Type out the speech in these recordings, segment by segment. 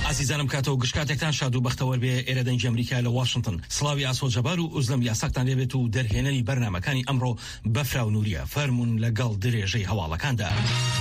عزیزانم کاتو گشکاتێکتان شاد و بەختەوەر بێ ئێرە دەنگی ئەمریکا لە واشنگتن. سڵاوی ئاسۆجەبار و ئوزلم یاساکتان لێبێت و دەرهێنەری بەرنامەکانی ئەمڕۆ بەفرا و نووریە فەرمون لەگەڵ درێژەی هەواڵەکاندا.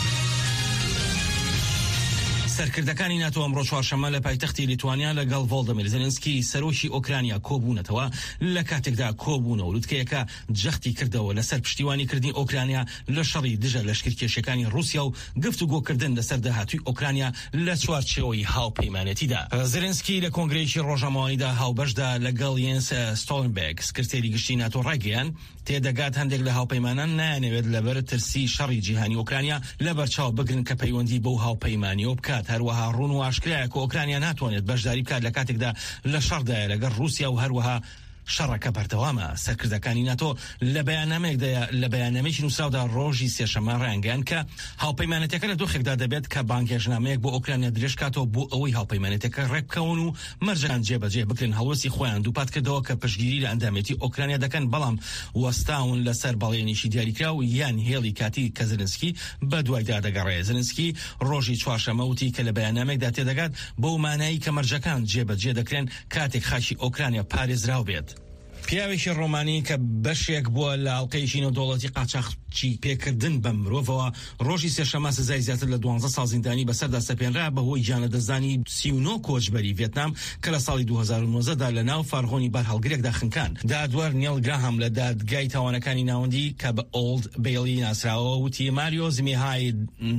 سەرکردەکانی ناتۆ ئەمڕۆ چوارشەممە لە پایتەختی لیتوانیا لەگەڵ ڤۆڵدەمیر زێلێنسکی سەرۆکی ئۆکرانیا کۆبوونەتەوە لە کاتێکدا کۆبوونەوە لوتکەیەکە جەختی کردەوە لەسەر پشتیوانیکردنی ئۆکرانیا لە شەڕی دژە لەشکرکێشەکانی رووسیا و گفتوگۆکردن لەسەر داهاتووی ئۆکرانیا لە چوارچێوەی هاوپەیمانەتیدا. زێلێنسکی لە کۆنگرەیەکی ڕۆژهەماوانیدا هاوبەشدا لەگەڵ یەنس ستۆلنبێرگ سکرتێری گشتی ناتۆ ڕایگەیان تێدەگات هەندێک لە هاوپەیمانان نایانەوێت لەبەر ترسی شەڕی جیهانی ئۆکرانیا لە بەرچاو بگرن کە پەیوەندی بەو هاوپەیمانیەوە بکات. هەروەها ڕوون و ئاشکرایە کە ئۆکرانیا ناتوانێت بەشداری بکات لە کاتێکدا لە شەڕدایە لەگەڵ رووسیا و هەروەها شەڕەکە بەردەوامە. سەرکردەکانی ناتۆ لە بەیاننامەیەکی نووسراودا ڕۆژی سێشەممە ڕایانگەیان کە هاوپەیمانەتەکە لە دۆخێکدا دەبێت کە بانگێژنامەیەک بۆ ئۆکرانیا درێژکاتەوە بۆ ئەوەی هاوپەیمانەتەکە ڕێبکەون و مەرجان جێبەجێ بکرێن. هەڵوەسی خۆیان دووپات کردەوە کە پشتگیری لە ئەندامەتی ئۆکرانیا دەکەن، بەڵام وەستاون لەسەر بەڵێنیشی دیاریکرا و یان هێڵی کاتی کە زێلێنسکی بەدوایدا دەگەڕێت. زێلێنسکی ڕۆژی چوارشەممە وتی کە لە بەیاننامەیەکدا تێدەگات بەو مانایی کە مەرجەکان جێبەجێ دەکرێن کاتێک خاشی ئۆکرانیا پارێزراو بێت. پیاوێکی ڕۆمانی کە بەشێک بووە لە ئەڵقەیەکی نێودەوڵەتی قاچاقچی پێکردن بە مرۆڤەوە ڕۆژی سێشەممە سزای زیاتر لە 12 ساڵ زیندانی بەسەردا سەپێنرا بەهۆی گیانەدەزانی 39 کۆچبەری ڤێتنام کە لە ساڵی 2019دا لە ناو فارغۆنی بەرهەڵگرێکدا خنکان. دادوەر نیڵ گراهام لە دادگای تاوانەکانی ناوەندی کە بە ئۆڵد بیلی ناسراوە وتی ماریۆ زمیهای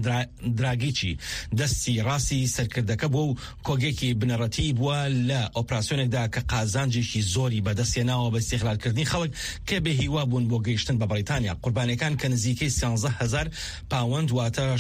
دراگیچی دەستی ڕاستی سەرکردەکە بووە و کۆگێکی بنەڕەتی بووە لە ئۆپراسیۆنێکدا کە قازانجێکی زۆری بەدەستێناوە بە استیغلالکردنی خەڵک کە بێهیوا بوون بۆ گەیشتن بە بەریتانیا. قوربانەکان کە نزیکەی 13,000 پاوەند واتە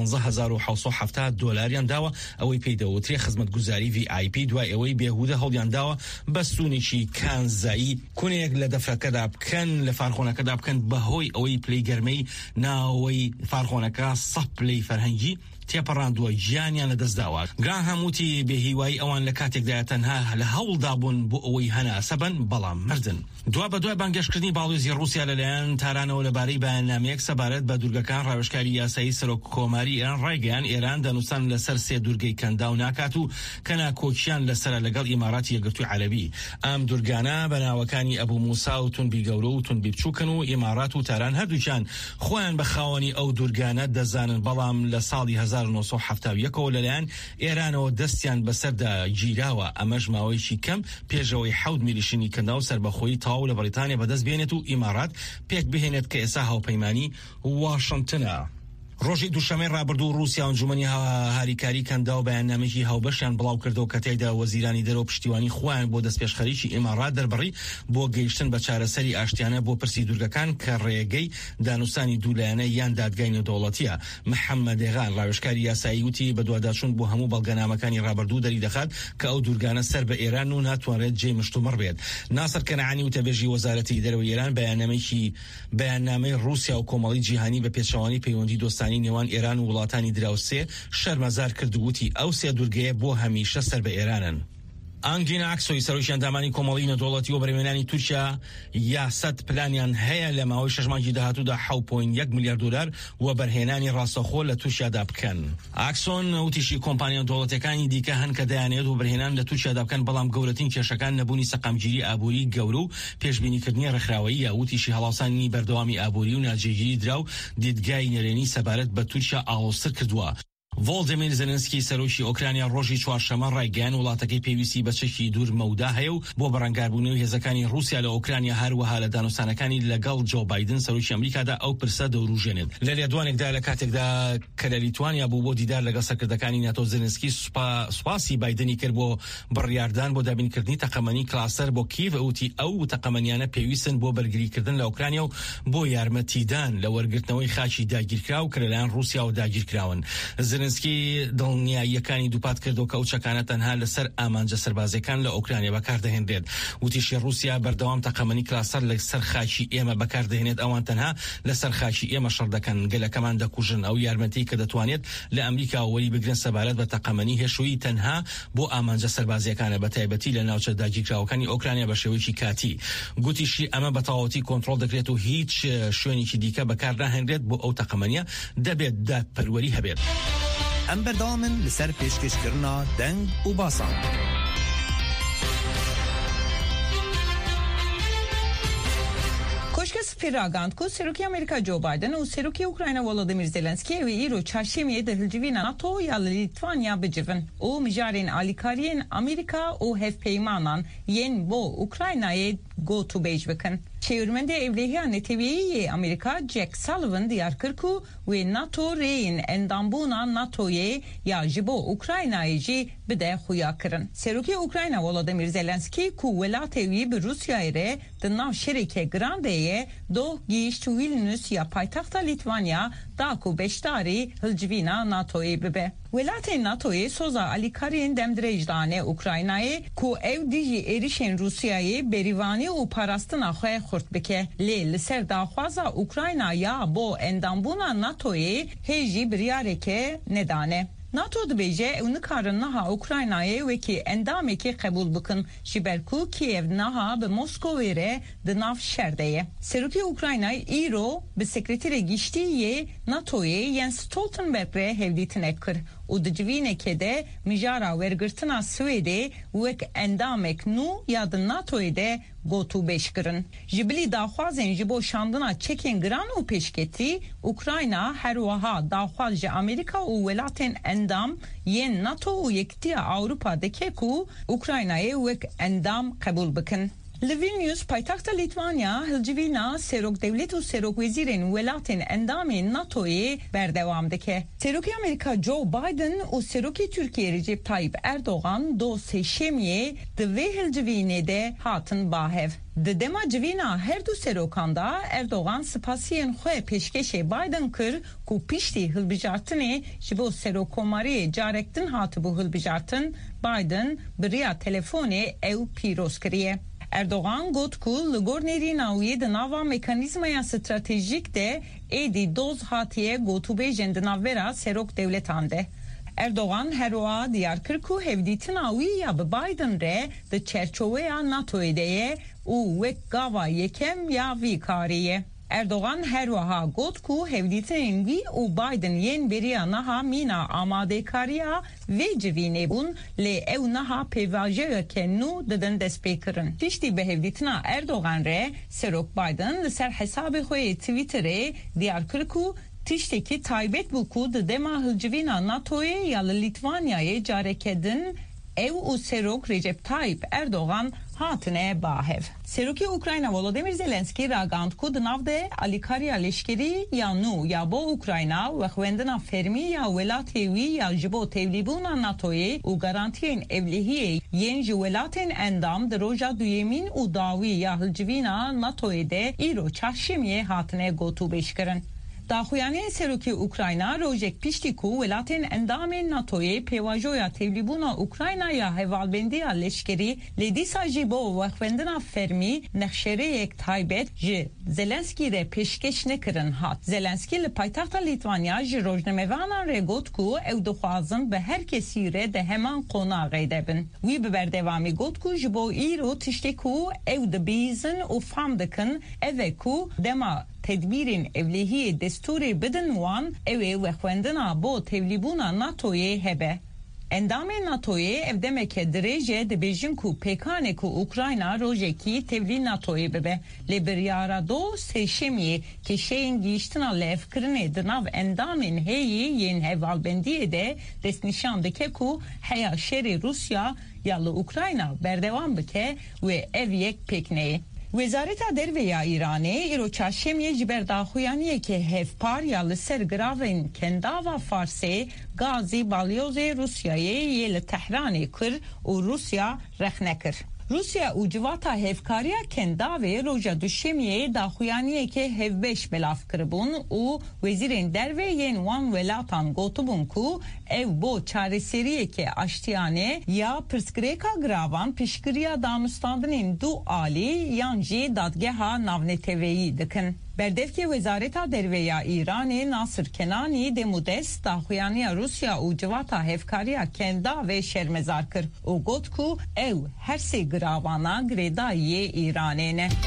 16,770 دۆلاریان داوە ئەوەی پێی دەوترێ خزمەتگوزاری VIP دوای ئەوەی بێهودە هەڵیان داوە بە سوونێکی کانزایی کونێک لە دەفرەکەدا بکەن لە فارخۆنەکەدا بکەن بەهۆی ئەوەی پلەی گەرمەی ناوەی فارخۆنەکە سەح پلەی فەرهەنگی تێپەڕاندووە ژیانیان لەدەستداوە. گراهام وتی بێهیوایی ئەوان لە کاتێکدا تەنها لە هەوڵدا بوون بۆ ئەوەی هەناسەبن بەڵام مردن. دوا بە دوای بانگێشکردنی باڵێزی رووسیا لەلایەن تارانەوە لەبارەی بەیاننامەیەک سەبارەت بە دوورگەکان ڕاوێژکاری یاسایی سەرۆک کۆماری ئێران ڕایگەیان ئێران دەنووسان لەسەر 3 دوورگەی کەندا و ناکات و کەناکۆچیان لەسرە لەگەڵ ئیماراتی یەکگرتووی عەرەبی. ئەم دوورگانە بەناوەکانی ئەبوو موسا و تونبی گەورە و تونبی بچووکن و ئیمارات و تاران هەردووچان خۆیان بە خاوەنی ئەو دوورگانە دەزانن، بەڵام لە ساڵی 1970ەوە لەلایەن ئێرانەوە دەستیان بەسەردا گیراوە. ئەمەش ماوەیەکی کەم پێشەوەی 7 میلیشنی کەندا و سەربەخۆیی تاو لە بەریتانیا بەدەست بێنێت و ئیمارات پێک بهێنێت کە ئێستا هاوپەیمانی واشنگتنە. ڕۆژی دووشەمەی ڕابردوو رووسیا ئەنجومەنی هاریکاری کەندا و بەیاننامەیەکی هاوبەشیان بڵاو کردەوە کە تێیدا وەزیرانی دەرەوە پشتیوانی خۆیان بۆ دەستپێشخەریکی ئیمارات دەربڕی بۆ گەیشتن بە چارەسەری ئاشتیانە بۆ پرسی دوورگەکان کە ڕێگەی دانووسانی دوولایەنە یان دادگای نێودەوڵەتیە. محەممەد دێغان ڕاوێژکاری یاسایی وتی بە دوواداچوون بۆ هەموو بەڵگەنامەکانی ڕابردوو دەری دەخات کە ئەو دوورگانە سەر بە ئێران و ناتوانرێت جێی مشتومڕ بێت. ناسر کەنعانی وتەبێژی وەزارەتی دەرەوەی ئێران بەیاننامەی رووسیا و کۆمەڵی جیهانی بە پێچەوانی پەیوەندی دۆستانی نێوان ئێران و وڵاتانی دراوسێ شەرمەزار کردووتی ئەو 3 دوورگەیە بۆ هەمیشە سەر بە ئێرانن. ئانگینا ئاکسۆی سەرۆکی ئەندامانی کۆمەڵی نێودەوڵەتی و بەرهێنانی تورکیا یاسەت پلانیان هەیە لە ماوەی 6 مانگی داهاتوودا 7.1 میلیارد دلار و بەرهێنانی ڕاستەخۆ لە تورکیادا بکەن. ئاکسۆن وتیشی کۆمپانیا دەوڵەتەکانی دیکە هەن کە دەیانێت و بەرهێنان لە تورکیادا بکەن، بەڵام گەورەترین کێشەکان نەبوونی سەقامگیری ئابووری گەورە و پێشبینیکردنی ڕێکخراوەیە. وتیشی هەڵاوسانی بەردەوامی ئابووری و ناجێگیری درا و دیدگای نەرێنی سەبارەت بە تورکیا ئاڵۆزتر کردووە. ڤۆڵدەمیر زێلێنسکی سەرۆکی ئۆکرانیا ڕۆژی چوارشەممە ڕایگەیان وڵاتەکەی پێویستی بە چەکی دوور مەودا هەیە و بۆ بەڕەنگاربوونەوەی هێزەکانی رووسیا لە ئۆکرانیا هەروەها لە دانووسانەکانی لەگەڵ جۆ بایدن سەرۆکی ئەمریکادا ئەو پرسە دەوروژێنێت. لە لێدوانێکدا لە کاتێکدا کە لە لیتوانیا بوو بۆ دیدار لەگەڵ سەرکردەکانی ناتۆ، زێلێنسکی سوپاسی بایدنی کرد بۆ بڕیاردان بۆ دابینکردنی تەقەمەنی کلاسەر بۆ کیڤ. ئەوتی ئەو تەقەمەنیانە پێویستن بۆ بەرگریکردن لە ئۆکرانیا و بۆ یارمەتیدان لە وەرگرتنەوەی خاچی داگیرکراو کە لەلایەن رووسیا و داگیرکراون. زێلێنسکی دڵنیاییەکانی دووپات کردو کە ئەو چەکانە تەنها لەسەر ئامانجە سەربازەکان لە ئۆکرانیا بەکاردەهێنرێت. وتیشی رووسیا بەردەوام تەقەمەنی کلاسەر لەسەر خاچی ئێمە بەکاردەهێنێت، ئەوان تەنها لەسەر خاچی ئێمە شەڕ دەکەن، گەلەکەمان دەکوژن. ئەو یارمەتی کە دەتوانێت لە ئەمریکا وەری بگرن سەبارەت بە تەقەمەنی هێشووی تەنها بۆ ئامانجە سەربازیەکانە، بە تایبەتی لە ناوچە داگیرکراوەکانی ئۆکرانیا بە شێوەیەکی کاتی. گوتیشی ئەمە بە تەواوەتی کۆنتڕۆڵ دەکرێت و هیچ شوێنێکی دیکە بەکار ناهێنرێت بۆ ئەو تەقەمەنیە، دەبێت دادپەروەری هەبێت. ام بردامن لسر پیشکش کرنا دنگ و باسان. Spiragant ku Seruki Amerika Joe Biden u Seruki Ukrayna Volodymyr Zelenski ve îro çarşemiyê di hilcivîna NATO ya Litvanya bicivin. O mijarên alîkariyên Amerika û hevpeymanan yên bo Ukraynayê got û bêj bikin. Çêwirmendê Evliya Netewiyê Amerika Jack Sullivan diyar kir ku wê NATO rêyên endambûna NATOyê ya ji bo Ukraynayê jî bide xuya kirin. Serokê Ukrayna Volodymyr Zelenski ku welatê wî bi Rusyayê re di nav şereke girandeyê doh gîşt Vilnius ya paytaxta Litvanya da ku beşdarî hilcivîna NATOyê bibe. Welatên NATOyê soza alîkariyên demdirêj dane Ukraynayê ku ew dijî êrişên Rusyayê berîvanî û parastina xwe xurt bike. Lê li ser daxwaza Ukrayna ya bo endambûna NATOyê hêjî biryareke nedane. NATO dibêje ew nikarin niha Ukraynayê wekî endamekî qebûl bikin ji ber ku Kiev niha bi Moskowê re di nav şer de ye. Serokê Ukraynayê îro bi sekreterê giştî NATOyê Jens Stoltenberg re hevdîtinek kir û di civînekê de mijara wergirtina Swêdê wek endamek nû ya di NATOyê de got û bêj kirin. Ji bilî daxwazên ji bo şandina çekên giran û pêşketî Ukrayna her wiha daxwaz ji Amerîka û welatên endam yên NATO û Yekîtiya Awropa dike ku Ukraynayê wek endam qebûl bikin. Li Vilnius paytaxta Litvanya hilcivîna serok devlet û serok wezîrên welatên endamên NATOyê berdewam dike. Serokê Amerika Joe Biden û serokê Tirkiye Recep Tayyip Erdogan do sêşemiyê di vê hilcivînê de hatin bahev. Di dema civîna her du serokan da Erdogan spasiyên xwe pêşkêşê Biden kir ku piştî hilbijartinê ji bo serokomariyê carek din hatibû hilbijartin Biden bi rêya telefonê ew pîroz kiriye. Erdogan got ku li gor nêrîna wî di nava mekanîzmaya stratejîk de êdî doz hatiye gotûbêjên di navbera serok devletan de. Erdogan her wiha diyar kir ku hevdîtina wî ya bi Biden re di çerçoveya NATOyê de ye û wek gava yekem ya vî karî ye. Erdogan her wiha got ku hevdîtinên wî û Biden yên beriya niha mîna amadekariya vê civînê bûn lê ew niha pêvajeyeke nû didin destpêkirin. Tiştî bi hevdîtina Erdogan re serok Biden li ser hesabê xwe yê Twitterê diyar kir ku tiştekî taybet bû ku di dema hilcivîna NATOyê ya li Litvanyayê careke din ew û serok Recep Tayyip Erdogan hatine bahev. Serokê Ukrayna Volodymyr Zelenski ragand ku di nav de alîkariya leşkerî ya nû ya bo Ukrayna ve xwendina fermî ya welatê wî ya ji bo tevlîbûna NATOyê û garantiyên evlihiyê yên ji welatên endam di roja duyêmîn û dawî ya hilcivîna NATOyê de îro çarşemiyê hatine gotûbêj kirin. Daxuyaniyên serokê Ukrayna rojek piştî ku welatên endamên NATOyê pêvajoya tevlîbûna Ukrayna ya hevalbendiya leşkerî lê dîsa jî bo wexwendina fermî nexşereyek taybet ji Zelenskî re pêşkeş nekirin hat. Zelenskî li paytaxta Litvanya ji rojnamevanan re got ku ew dixwazin bi her kesî re de heman qonağê de bin. Wî bi berdewamî got ku ji bo îro tiştê ku ew dibîzin û fam dikin ev e ku dema tedbirên evlihiyê desturê bidin wan ew ê wexwendina bo tevlîbûna NATOyê hebe. Endamên NATOyê ev demeke dirêje dibêjin ku pêkanê ku Ukrayna rojekî tevlî NATOyê bibe. Lê biryara do sêşemiyê kêşeyên gîştina levkirinê di nav endamên hêyî yên hevalbendiyê de destnîşan dike ku heya şerê Rusya ya li Ukrayna berdewam bike ve ev yek pêkneyê. Wezareta Derveya İranê îro çarşemiyê ji ber daxuyaniyekê hevpar ya li ser giravên kendava Farsê gazî balyozê Rusyayê yê li Tehranê kir û Rusya rex nekir. Rusya û civata hevkariya kendavê roja duşemiyê daxuyaniyekê hevbeş belav kiribûn û wezîrên derve yên wan welatan gotibûn ku ev bo çareseriyekê aştiyane ya pirsgirêka giravan piştgiriya damistandinên du alî yan jî dadgeha navneteveyî dikin. Berdevke Wezareta Derveya İranê Nasır Kenanî demu dest daxuyaniya Rusya û civata hevkariya kenda ve şermezar kir û got ku ew her sê giravana girêdayiyê İranê ne.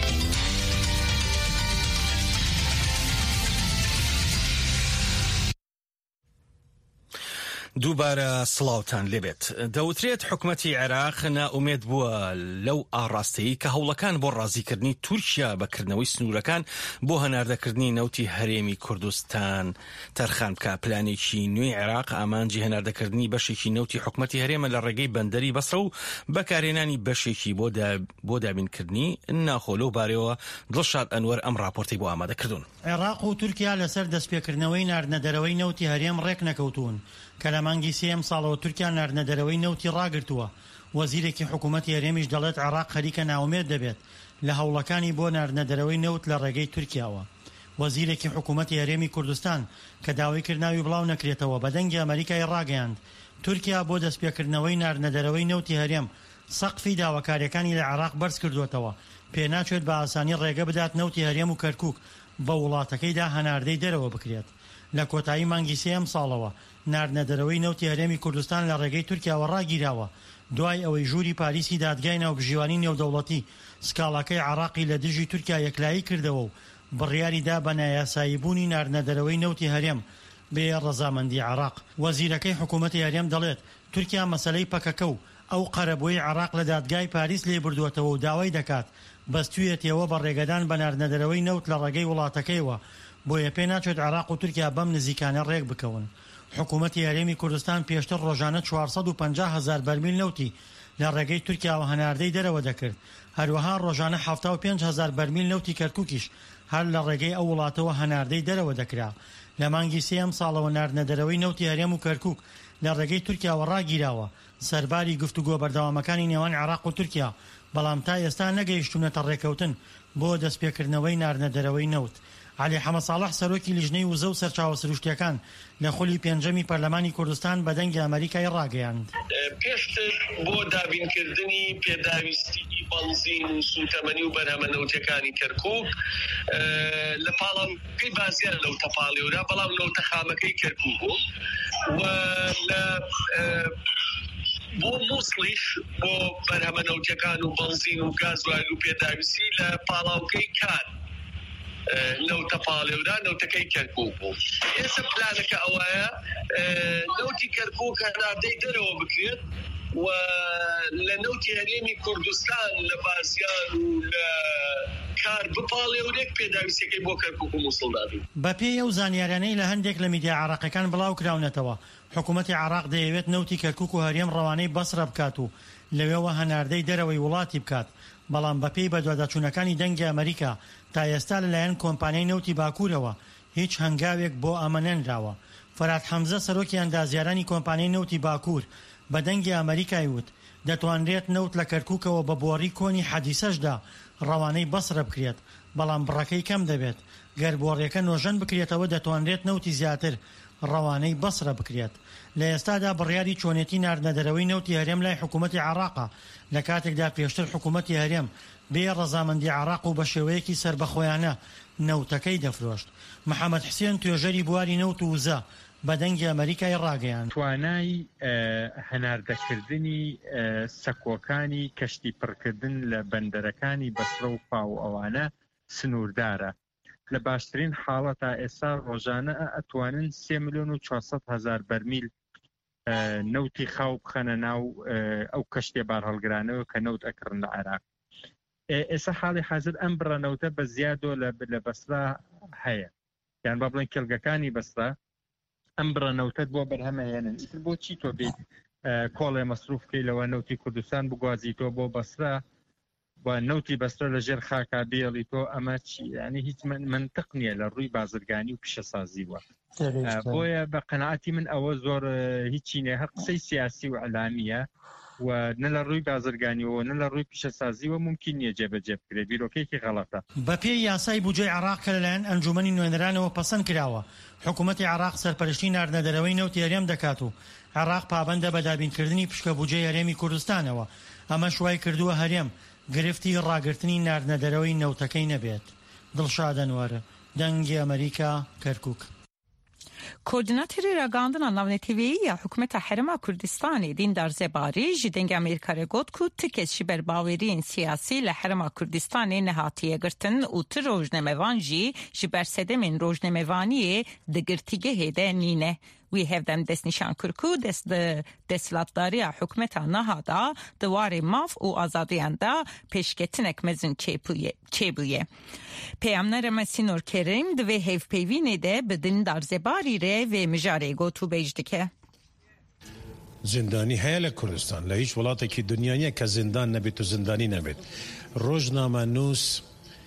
دووبارە سڵاوتان لێبێت. دەوترێت حکومەتی عێراق نائومێد بووە لەو ئاڕاستەی کە هەوڵەکان بۆ ڕازیکردنی تورکیا بەکردنەوەی سنوورەکان بۆ هەناردەکردنی نەوتی هەرێمی کوردستان تەرخان بکە. پلانێکی نوێی عێراق ئامانجی هەناردەکردنی بەشێکی نەوتی حکومەتی هەرێمە لە ڕێگەی بەندەری بەسڕە و بەکارهێنانی بەشێکی بۆ دابینکردنی ناخۆ لەو بارەوە دڵشاد ئەنوەر ئەم راپۆرتی بۆ ئامادەکردوون. عێراق و تورکیا لەسەر دەستپێکردنەوەی ناردنەدەرەوەی نەوتی هەرێم ڕێک نەکەوتون کە لە مانگی سێم ساڵەوە تورکیا ناردنەدەرەوەی نەوتی ڕاگرتووە. وەزیرێکی حکوومەتی هەرێمیش دەڵێت عێراق خەریکە ناومێد دەبێت لە هەوڵەکانی بۆ ناردنەدەرەوەی نەوت لە ڕێگەی تورکیاوە. وەزیرێکی حکوومەتی هەرێمی کوردستان کە داوای کردناوی بڵاو نەکرێتەوە بە دەنگی ئەمریکای ڕاگەیاند تورکیا بۆ دەستپێکردنەوەی ناردنەدەرەوەی نەوتی هەرێم سەقفی داواکاریەکانی لە عێراق بەرز کردوێتەوە. پێناچێت بە ئاسانی ڕێگە بدات نەوتی هەرێم و کەرکووک بە وڵاتەکەیدا هەناردەی دەرەوە بکرێت. لە کۆتایی مانگی سێم ساڵەوە ناردنەدەرەوەی نەوتی هەرێمی کوردستان لە ڕێگەی تورکیاوە ڕاگیراوە دوای ئەوەی ژووری پاریسی دادگای ناوبژیوانی نێودەوڵەتی سکاڵاکەی عێراقی لە دژی تورکیا یەکلایی کردەوە و بڕیاریدا بە نایاساییبوونی ناردنەدەرەوەی نەوتی هەرێم بێ ڕەزامەندی عێراق. وەزیرەکەی حکوومەتی هەرێم دەڵێت تورکیا مەسەلەی پەکەکە و ئەو قەرەبووی عێراق لە دادگای پاریس لێ بردووەتەوە و داوای دەکات بەستوێتەوە بە ڕێگەدان بە ناردنەدەرەوەی نەوت لە ڕێگەی وڵاتەکەیەوە بۆیە پێ ناچێت عێراق و تورکیا بەم نزیکانە ڕێک بکەون. حکوومەتی هەرێمی کوردستان پێشتر ڕۆژانە 450,000 بەرمیل نەوتی لە ڕێگەی تورکیاوە هەناردەی دەرەوە دەکرد. هەروەها ڕۆژانە 75,000 بەرمیل نەوتی کەرکووکیش هەر لە ڕێگەی ئەو وڵاتەوە هەناردەی دەرەوە دەکرا. لە مانگی سێم ساڵەوە ناردنەدەرەوەی نەوتی هەرێم و کەرکووک لە ڕێگەی تورکیاوە ڕاگیراوە سەرباری گفتوگۆ بەردەوامەکانی نێوان عێراق و تورکیا، بەڵام تا ئێستا نەگەیشتونەتە ڕێکەوتن بۆ دەستپێکردنەوەی ناردنەدەرەوەی نەوت. علی حەمەد ساڵح سەرۆکی لیژنەی وزە و سەرچاوە سروشتیەکان لە خولی پێنجەمی پەرلەمانی کوردستان بە دەنگی ئەمریکای ڕاگەیاند. پێشتر بۆ دابینکردنی پێداویستی بەنزین و سوتەمەنی و بەرهەمەنەوتەکانی کەرکووک لە پاڵاوکەی بازیان لەو تەپاڵێورا بەڵام لەو تەخامەکەی کەرکووک بوو و لە بۆ مووسڵیش بۆ بەرهەمەنەوتەکان و بەنزین و گازوایل و پێداویستی لە پاڵاوکەی کار لەو تەپاڵێورا نەوتەکەی کەرکووک بوو. ئێستا پلانەکە ئەوەیە نەوتی کەرکووک هەناردەی دەرەوە بکرێت و لە نەوتی هەرێمی کوردستان لە بازیان و لە کار بپاڵێ و لێک پێداویستەکەی بۆ کەرکووک و مووسڵ دابێت. بەپێی ئەو زانیاریانەی لە هەندێک لە میدیا عێراقیەکان بڵاو کراونەتەوە حکوومەتی عێراق دەیەوێت نەوتی کەرکووک و هەرێم ڕەوانەی بەسرە بکات و لەوێوە هەناردەی دەرەوەی وڵاتی بکات. بەڵام بەپێی بەدواداچوونەکانی دەنگی ئەمریکا تا ئێستا لەلایەن کۆمپانیای نەوتی باکوورەوە هیچ هەنگاوێک بۆ ئەمە نەنراوە. فەرات حەمزە سەرۆکی ئەندازیارانی کۆمپانیای نەوتی باکوور بە دەنگی ئەمریکای وت دەتوانرێت نەوت لە کەرکووکەوە بە بۆڕی کۆنی حەدیسەشدا ڕەوانەی بەسرە بکرێت، بەڵام بڕەکەی کەم دەبێت. گەر بۆڕیەکە نۆژەن بکرێتەوە دەتوانرێت نەوتی زیاتر ڕەوانەی بەسرە بکرێت. لە ئێستادا بڕیاری چۆنێتی ناردنەدەرەوەی نەوتی هەرێم لای حکوومەتی عێراقە لە کاتێکدا پێشتر حکوومەتی هەرێم بێ ڕەزامەندی عێراق و بە شێوەیەکی سربەخۆیانە نەوتەکەی دەفرۆشت. محەممەد حسێن توێژەری بواری نەوت و وزە بە دەنگی ئەمریکای ڕاگەیان. توانای هەناردەکردنی سەکۆکانی کەشتی پڕکردن لە بەندەرەکانی بەسرە و پاو ئەوانە سنووردارە. لە باشترین حاڵەتا ئێستا ڕۆژانە ئەتوانن 3,400,000 بەرمیل نەوتی خاو بخەنە ناو ئەو کەشتێ بار هەڵگرانەوە کە نەوت ئەکردن لە عێراق. ئێستا حاڵی حەزر ئەم بڕەنەوتە بە زیادۆ لە بەسرا هەیە، یان با بڵێن کێلگەکانی بەسرا ئەم بڕەنەوتەت بۆ بەرهەمەهێنن. ئیتر بۆچی تۆ بێت کۆڵێ مەسروفکەی لەوە نەوتی کوردستان بگوازیتۆ بۆ بەسرا بە نەوتی بەسرە لەژێر خاکا بێڵی تۆ ئەمە چی؟ ینی هیچ منطق نییە لە ڕووی بازرگانی و پیشەسازیوە. بۆیە بە قەناعەتی من ئەوە زۆر هیچی نێ، هەر قسەی سیاسی و ئەلامیە و نە لە ڕووی بازرگانیەوە نە لە ڕووی پیشەسازیوە ممکن نییە جێبەجێ بکرێت. بیرۆکەیەکی غەڵەتە. بەپێی یاسای بودجەی عێراق کە لەلایەن ئەنجومەنی نوێنەرانەوە پەسەند کراوە حکوومەتی عێراق سەرپەرشتی ناردنەدەرەوەی نەوتی هەرێم دەکات و عێراق پابەندە بە دابینکردنی پشکە بودجەی هەرێمی کوردستانەوە. ئەمە شوای کردووە هەرێم گرفتی ڕاگررتنی ناردنەدەرەوەی نەوتەکەی نەبێت. دڵشاد ئەنوەر دەنگی ئەمریکا کەرکووک. Koordinatörü ragandına navnetevî ya hükümeta Herêma Kurdistanê Dîndar Zebarî ji dengê Amerîkayê got ku tikez ji ber baweriyên siyasî li Herêma Kurdistanê nehatiye girtin û ti rojnamevan jî ji ber sedemên rojnamevaniyê di girtîgehê de nîne. وی هفدم دست نشان کرکو دست لاتداری حکمت نهادا دوار ماف و آزادیان دا پیشکتنک مزن چه بویه. پیامنر مسینور کریم دوی هف پیوینه ده بدن در زباری ره و مجاره گو تو بیجدکه. زندانی هیا لکردستان لهیچ ولاتی که دنیایی که زندان نبید و زندانی نبید روزنامه نوس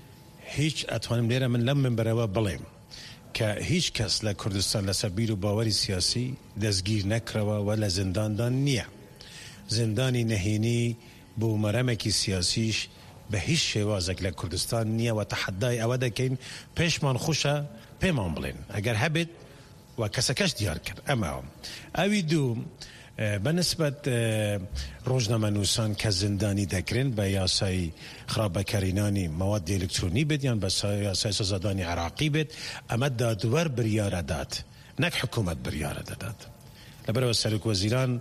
هیچ اتوانم لیره من لم من برای بلیم که هیچ کس لکردستان لسبیر و باوری سیاسی دزگیر نکروا ولا زندان دان نیه زندانی نهینی بو مرمکی سیاسیش به هیچ شوازک لکردستان نیه و تحدای اوده که این پیشمان خوشه پیمان بلین اگر هبید و کسکش دیار کرد اما اوی دو بالنسبة روزنامه نوسان كزنداني دكرين بياساي خراب كاريناني مواد إلكتروني بد يعني بياساي سزاداني عراقي بد أما دادور بريارة داد نك حكومة بريارة داد لبرو سرك وزيران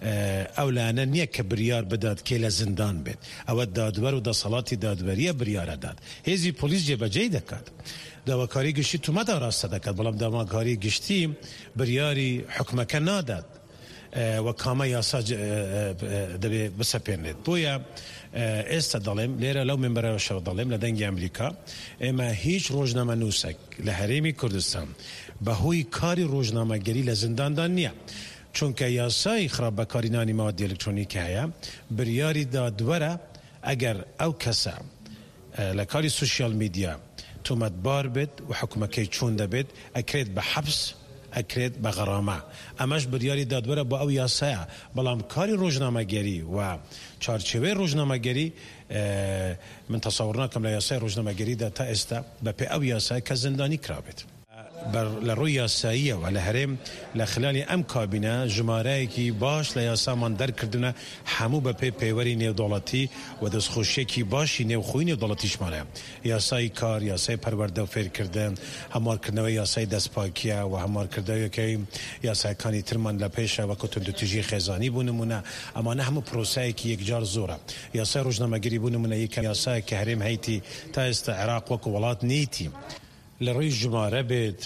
أولانا نيك بريار بداد كيلا زندان بد أو دادور ودا صلاتي دادورية بريارة داد هذي بوليس جيبا جيدة كاد داوكاري قشتي تو مدى راستا دكاد بلام داوكاري قشتي برياري حكمك ناداد و کاما یاسا دبی بسپرند بویا است دالم لیره لو من برای شو دالم لدنگ امریکا اما هیچ روزنامه نوسک لحرمی کردستان به هوی کاری روزنامه گری لزندان دان نیا چون که یاسای خراب کارینانی مواد الکترونیکی هیا بریاری دادوره اگر او کسا لکاری سوشیال میدیا تومت بار بد و حکومتی چون دبد اکرد به حبس اکرد بغرامه اماش بریاری دادوره با او یاسایه بلام کاری روزنامه‌گری و چارچوبه روزنامه‌گری من تصور نکنم لیاسای روزنامه‌گری دا تا استا با پی او یاسایه که زندانی کرابید بر لروی یاساییه و لحرم لخلال ام کابینه جماره کی باش لیاسا من در کردنه همو با پی پیوری نیو دولتی و دست خوشی کی باشی نیو خوی نیو دولتیش مانه یاسای کار یاسای پرورده و فیر کردن همار کردنوی یاسای دست پاکیه و همار کردنوی که یاسای کانی ترمان لپیشه و کتون دو تیجی خیزانی بونمونه اما نه همو پروسه کی یک جار زوره یاسای روزنامه‌گری بونمونه یک یاسای که هرم هیتی تا است عراق و کولات نیتی لروی جماره بید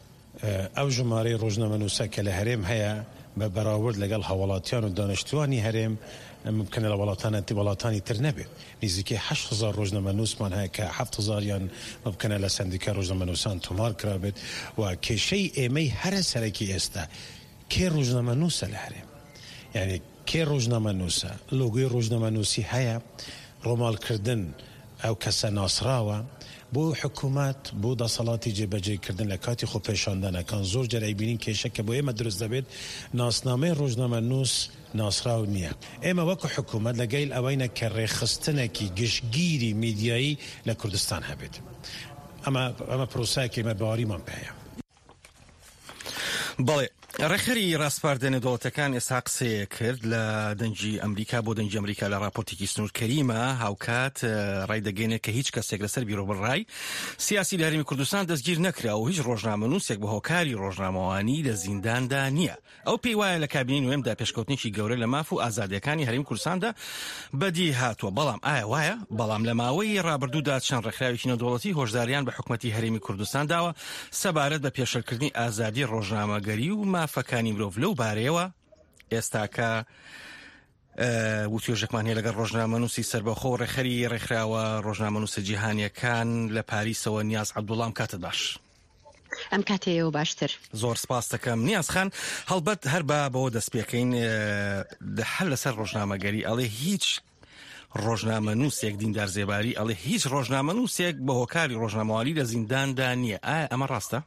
او جماره روزنامه نوسا که لهرم هیا براورد لگل حوالاتیان و دانشتوانی هرم ممکن ولاتانی تر نبید نزدیکی 8000 روزنامه نوس من هیا که 7000 یان ممکن لسندیکا روزنامه نوسان تومار کرا بید و که شی ایمی هر سرکی است که روزنامه نوسا لهرم یعنی که روزنامه نوسا لوگوی روزنامه نوسی هیا رومال کردن او کسا ناصراوه بو حکومت بو دا صلاتی جبجه کردن لکاتی خو پیشاندن کان زور جرعی بینین که شک بو اما درست دبید ناسنامه روزنامه نوس ناسراو نیه اما وکو حکومت لگیل اوین که ریخستنه کی گشگیری میدیایی لکردستان هبید اما پروسه که اما باری من بیا بله ڕێخەری ڕاستپاردنە دەوڵەتەکان ئێستا قسەیە کرد لە دەنجی ئەمریکا بۆ دەنجی ئەمریکا لە راپۆرتێکی سنوور کەریمە هاوکات ڕای دەگەێنێت کە هیچ کەسێک لەسەر بیرۆبڕای سیاسی لە هەرێمی کوردستان دەستگیر نەکرا و هیچ ڕۆژنامەنووسێک بە هۆکاری ڕۆژنامەوانی لە زینداندا نییە ئەو پێی وایە لە کابینەی نوێمدا پێشکەوتنێکی گەورە لە ماف و ئازادیەکانی هەرێمی کوردستاندا بەدی هاتووە بەڵام ئایا وایە بەڵام لە ماوەی ڕابردوودا چەند ڕێکخراوێکی نێودەوڵەتی هۆشداریان بە حکومەتی هەرێمی کوردستان داوە سەبارەت بە پێشەرکردنی ئازادی ڕۆژنامەگەری و مافەکانی مرۆڤ لەو بارەیەوە ئێستاکە وتیۆژێکمان هەیە لەگەڵ ڕۆژنامەنووسی سەربەخۆ و ڕێخەری ڕێکخراوە ڕۆژنامەنووسە جیهانیەکان لە پاریسەوە نیاز عەبدوڵڵام کاتت باش ئەم کاتەیەوە باشتر زۆر سپاس دەکەم نیاز خان هەڵبەت هەر بەوە دەست پێکەین هەر لەسەر ڕۆژنامەگەری ئەڵێ هیچ ڕۆژنامەنووسێک دیندار زێباری ئەڵێ هیچ ڕۆژنامەنووسێک بە هۆکاری ڕۆژنامەوانی لە زینداندا نییە ئایا ئەمە ڕاستە؟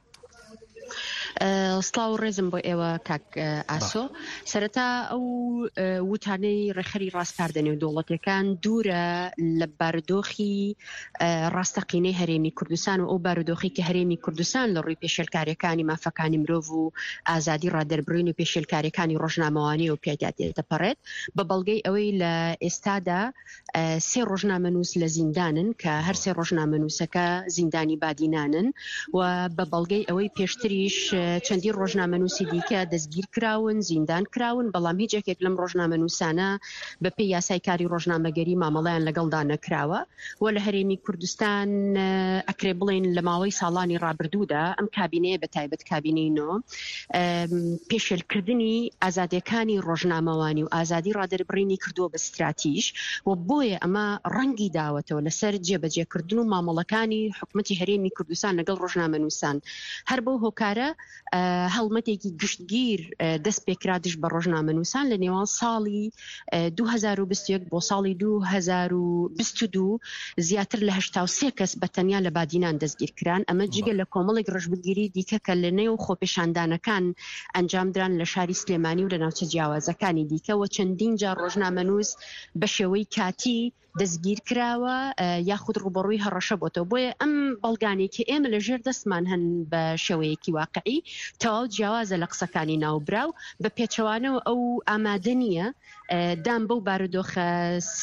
سڵاو ڕێزم بۆ ئێوە کاک ئاسۆ سەرەتا ئەو وتانەی ڕێخەری ڕاستپاردنەوە دەوڵەتەکان دوورە لە بارودۆخی ڕاستەقینەی هەرێمی کوردستان و ئەو بارودۆخی کە هەرێمی کوردستان لە ڕووی پێشێلکاریەکانی مافەکانی مرۆڤ و ئازادی ڕادەربڕین و پێشێلکاریەکانی ڕۆژنامەوانی و پێدا دەپەڕێت بە بەڵگەی ئەوەی لە ئێستادا سێ ڕۆژنامەنووس لە زیندانن کە هەر سێ ڕۆژنامەنووسەکە زیندانی بادینانن و بە بەڵگەی ئەوەی پێشتریش چەندی ڕۆژنامەنووسی دیکە دەستگیر کراون زیندان کراون بەڵام هیچ یەکێک لەم ڕۆژنامەنووسانە بە پێی یاسای کاری ڕۆژنامەگەری مامەڵەیان لەگەڵدا نەکراوە و لە هەرێمی کوردستان ئەکرێ بڵێن لە ماوەی ساڵانی ڕابردوودا ئەم کابینەیە بە تایبەت کابینەی نۆ پێشێلکردنی ئازادیەکانی ڕۆژنامەوانی و ئازادی ڕادەربڕینی کردووە بە استراتیژ و بۆیە ئەمە ڕەنگی داوەتەوە لەسەر جێبەجێکردن و مامەڵەکانی حکومەتی هەرێمی کوردستان لەگەڵ ڕۆژنامەنووسان هەر بەو هۆکارە هەڵمەتێکی گشتگیر دەست پێکرا دژ بە ڕۆژنامەنووسان لە نێوان ساڵی 2021 بۆ ساڵی 2022 زیاتر لە 83 کەس بە تەنیا لە بادینان دەستگیر کران ئەمە جگە لە کۆمەڵێک ڕژبگیری دیکە کە لە نێو خۆپێشاندانەکان ئەنجامدران لە شاری سلێمانی و لە ناوچە جیاوازەکانی دیکە و چەندین جار ڕۆژنامەنووس بە شێوەی کاتی دەستگیر کراوە یاخود ڕوبەڕووی هەڕەشە بۆتەوە بۆیە ئەم بەڵگانێکی ئێمە لە ژێر دەستمان هەن بە شێوەیەکی واقعی تەواو جیاوازە لە قسەکانی ناوبراو بە پێچەوانەوە ئەو ئامادە نییە دام بەو بارودۆخە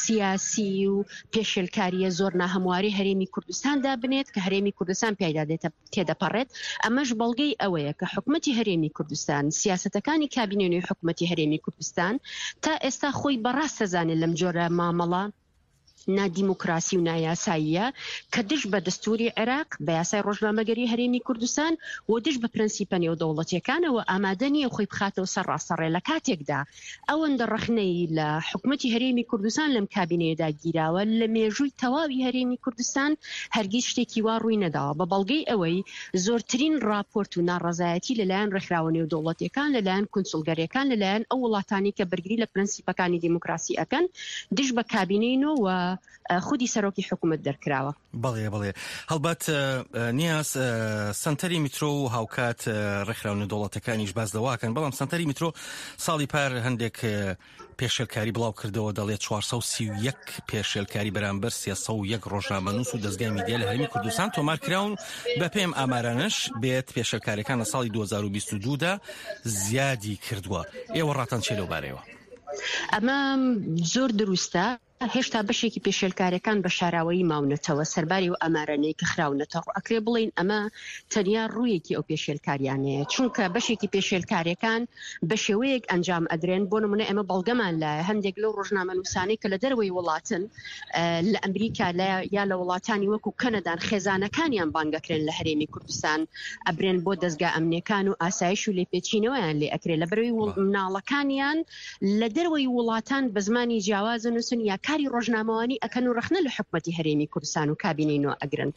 سیاسی و پێشێلکاریە زۆر ناهەمواری هەرێمی کوردستاندا بنێت کە هەرێمی کوردستان پیدا تێدەپەڕێت ئەمەش بەڵگەی ئەوەیە کە حکومەتی هەرێمی کوردستان سیاسەتەکانی کابینەی حکومەتی هەرێمی کوردستان تا ئێستا خۆی بەڕاست دەزانێت لەم جۆرە مامەڵە نادیموکراسی و نایاساییە کە دژ بە دەستوری عێراق بە یاسای ڕۆژنامەگەری هەرێمی کوردستان و دژ بە پرەنسیپە نێودەوڵەتیەکانەوە ئامادە نییە خۆی بخاتەوە سەر ڕاستەڕێ لە کاتێکدا ئەوەندە ڕەخنەی لە حکومەتی هەرێمی کوردستان لەم کابینەیەدا گیراوە لە مێژووی تەواوی هەرێمی کوردستان هەرگیز شتێکی وا ڕووی نەداوە بە بەڵگەی ئەوەی زۆرترین راپۆرت و ناڕەزایەتی لەلایەن ڕێکخراوە نێودەوڵەتیەکان لەلایەن کونسڵگەریەکان لەلایەن ئەو وڵاتانی کە بەرگری لە پرەنسیپەکانی دیموکراسی ئەکەن دژ بە کابینەینەوە خودی سەرۆکی حکومت دەرکراوە. بەڵێ هەڵبەت نیاز سنتەری میترۆ و هاوکات ڕێکخراو نێودەوڵەتەکانیش باز دەواکەن بەڵام سنتەری میترۆ ساڵی پار هەندێک پێشێلکاری بڵاو کردەوە دەڵێت 431 پێشێلکاری بەرامبەر 301 ڕۆژنامەنووس و دەستگای میدیا لە هەرێمی کوردستان تۆمار کراون بە پێم ئامارانش بێت پێشێلکاریەکان لە ساڵی 2022دا زیادی کردووە. ئێوە ڕاتان چێ لەو بارەوە؟ ئەمە زۆر دروستە. هێشتا بەشێکی پێشێلکاریەکان بە شاراوەیی ماونەتەوە سەرباری و ئەمارانەی کە خراونەتەوە ئەکرێ بڵین ئەمە تەنیا ڕوویەکی ئەو پێشێلکاریانەیە چونکە بەشێکی پێشێلکاریەکان بە شێوەیەک ئەنجام ئەدرێن بۆ نمونە ئێمە بەڵگەمان لایە هەندێک لەو ڕۆژنامەنووسانەی کە لە دەروەی وڵاتن لە ئەمریکا یا لە وڵاتانی وەکو کەنەدان خێزانەکانیان بانگەکرێن لە هەرێمی کوردستان ئەبرێن بۆ دەستگا ئەمنیەکان و ئاسایش و لێپێچینەوەیان لێ ئەکرێ لە بەروی مناڵەکانیان لە دەروەی وڵاتان بە زمانی جیاوازە نووسن یا کاری ڕۆژنامەوانی ئەکەن و ڕەخنە لە حکومەتی هەرێمی کوردستان و کابینەی نۆ ئەگرن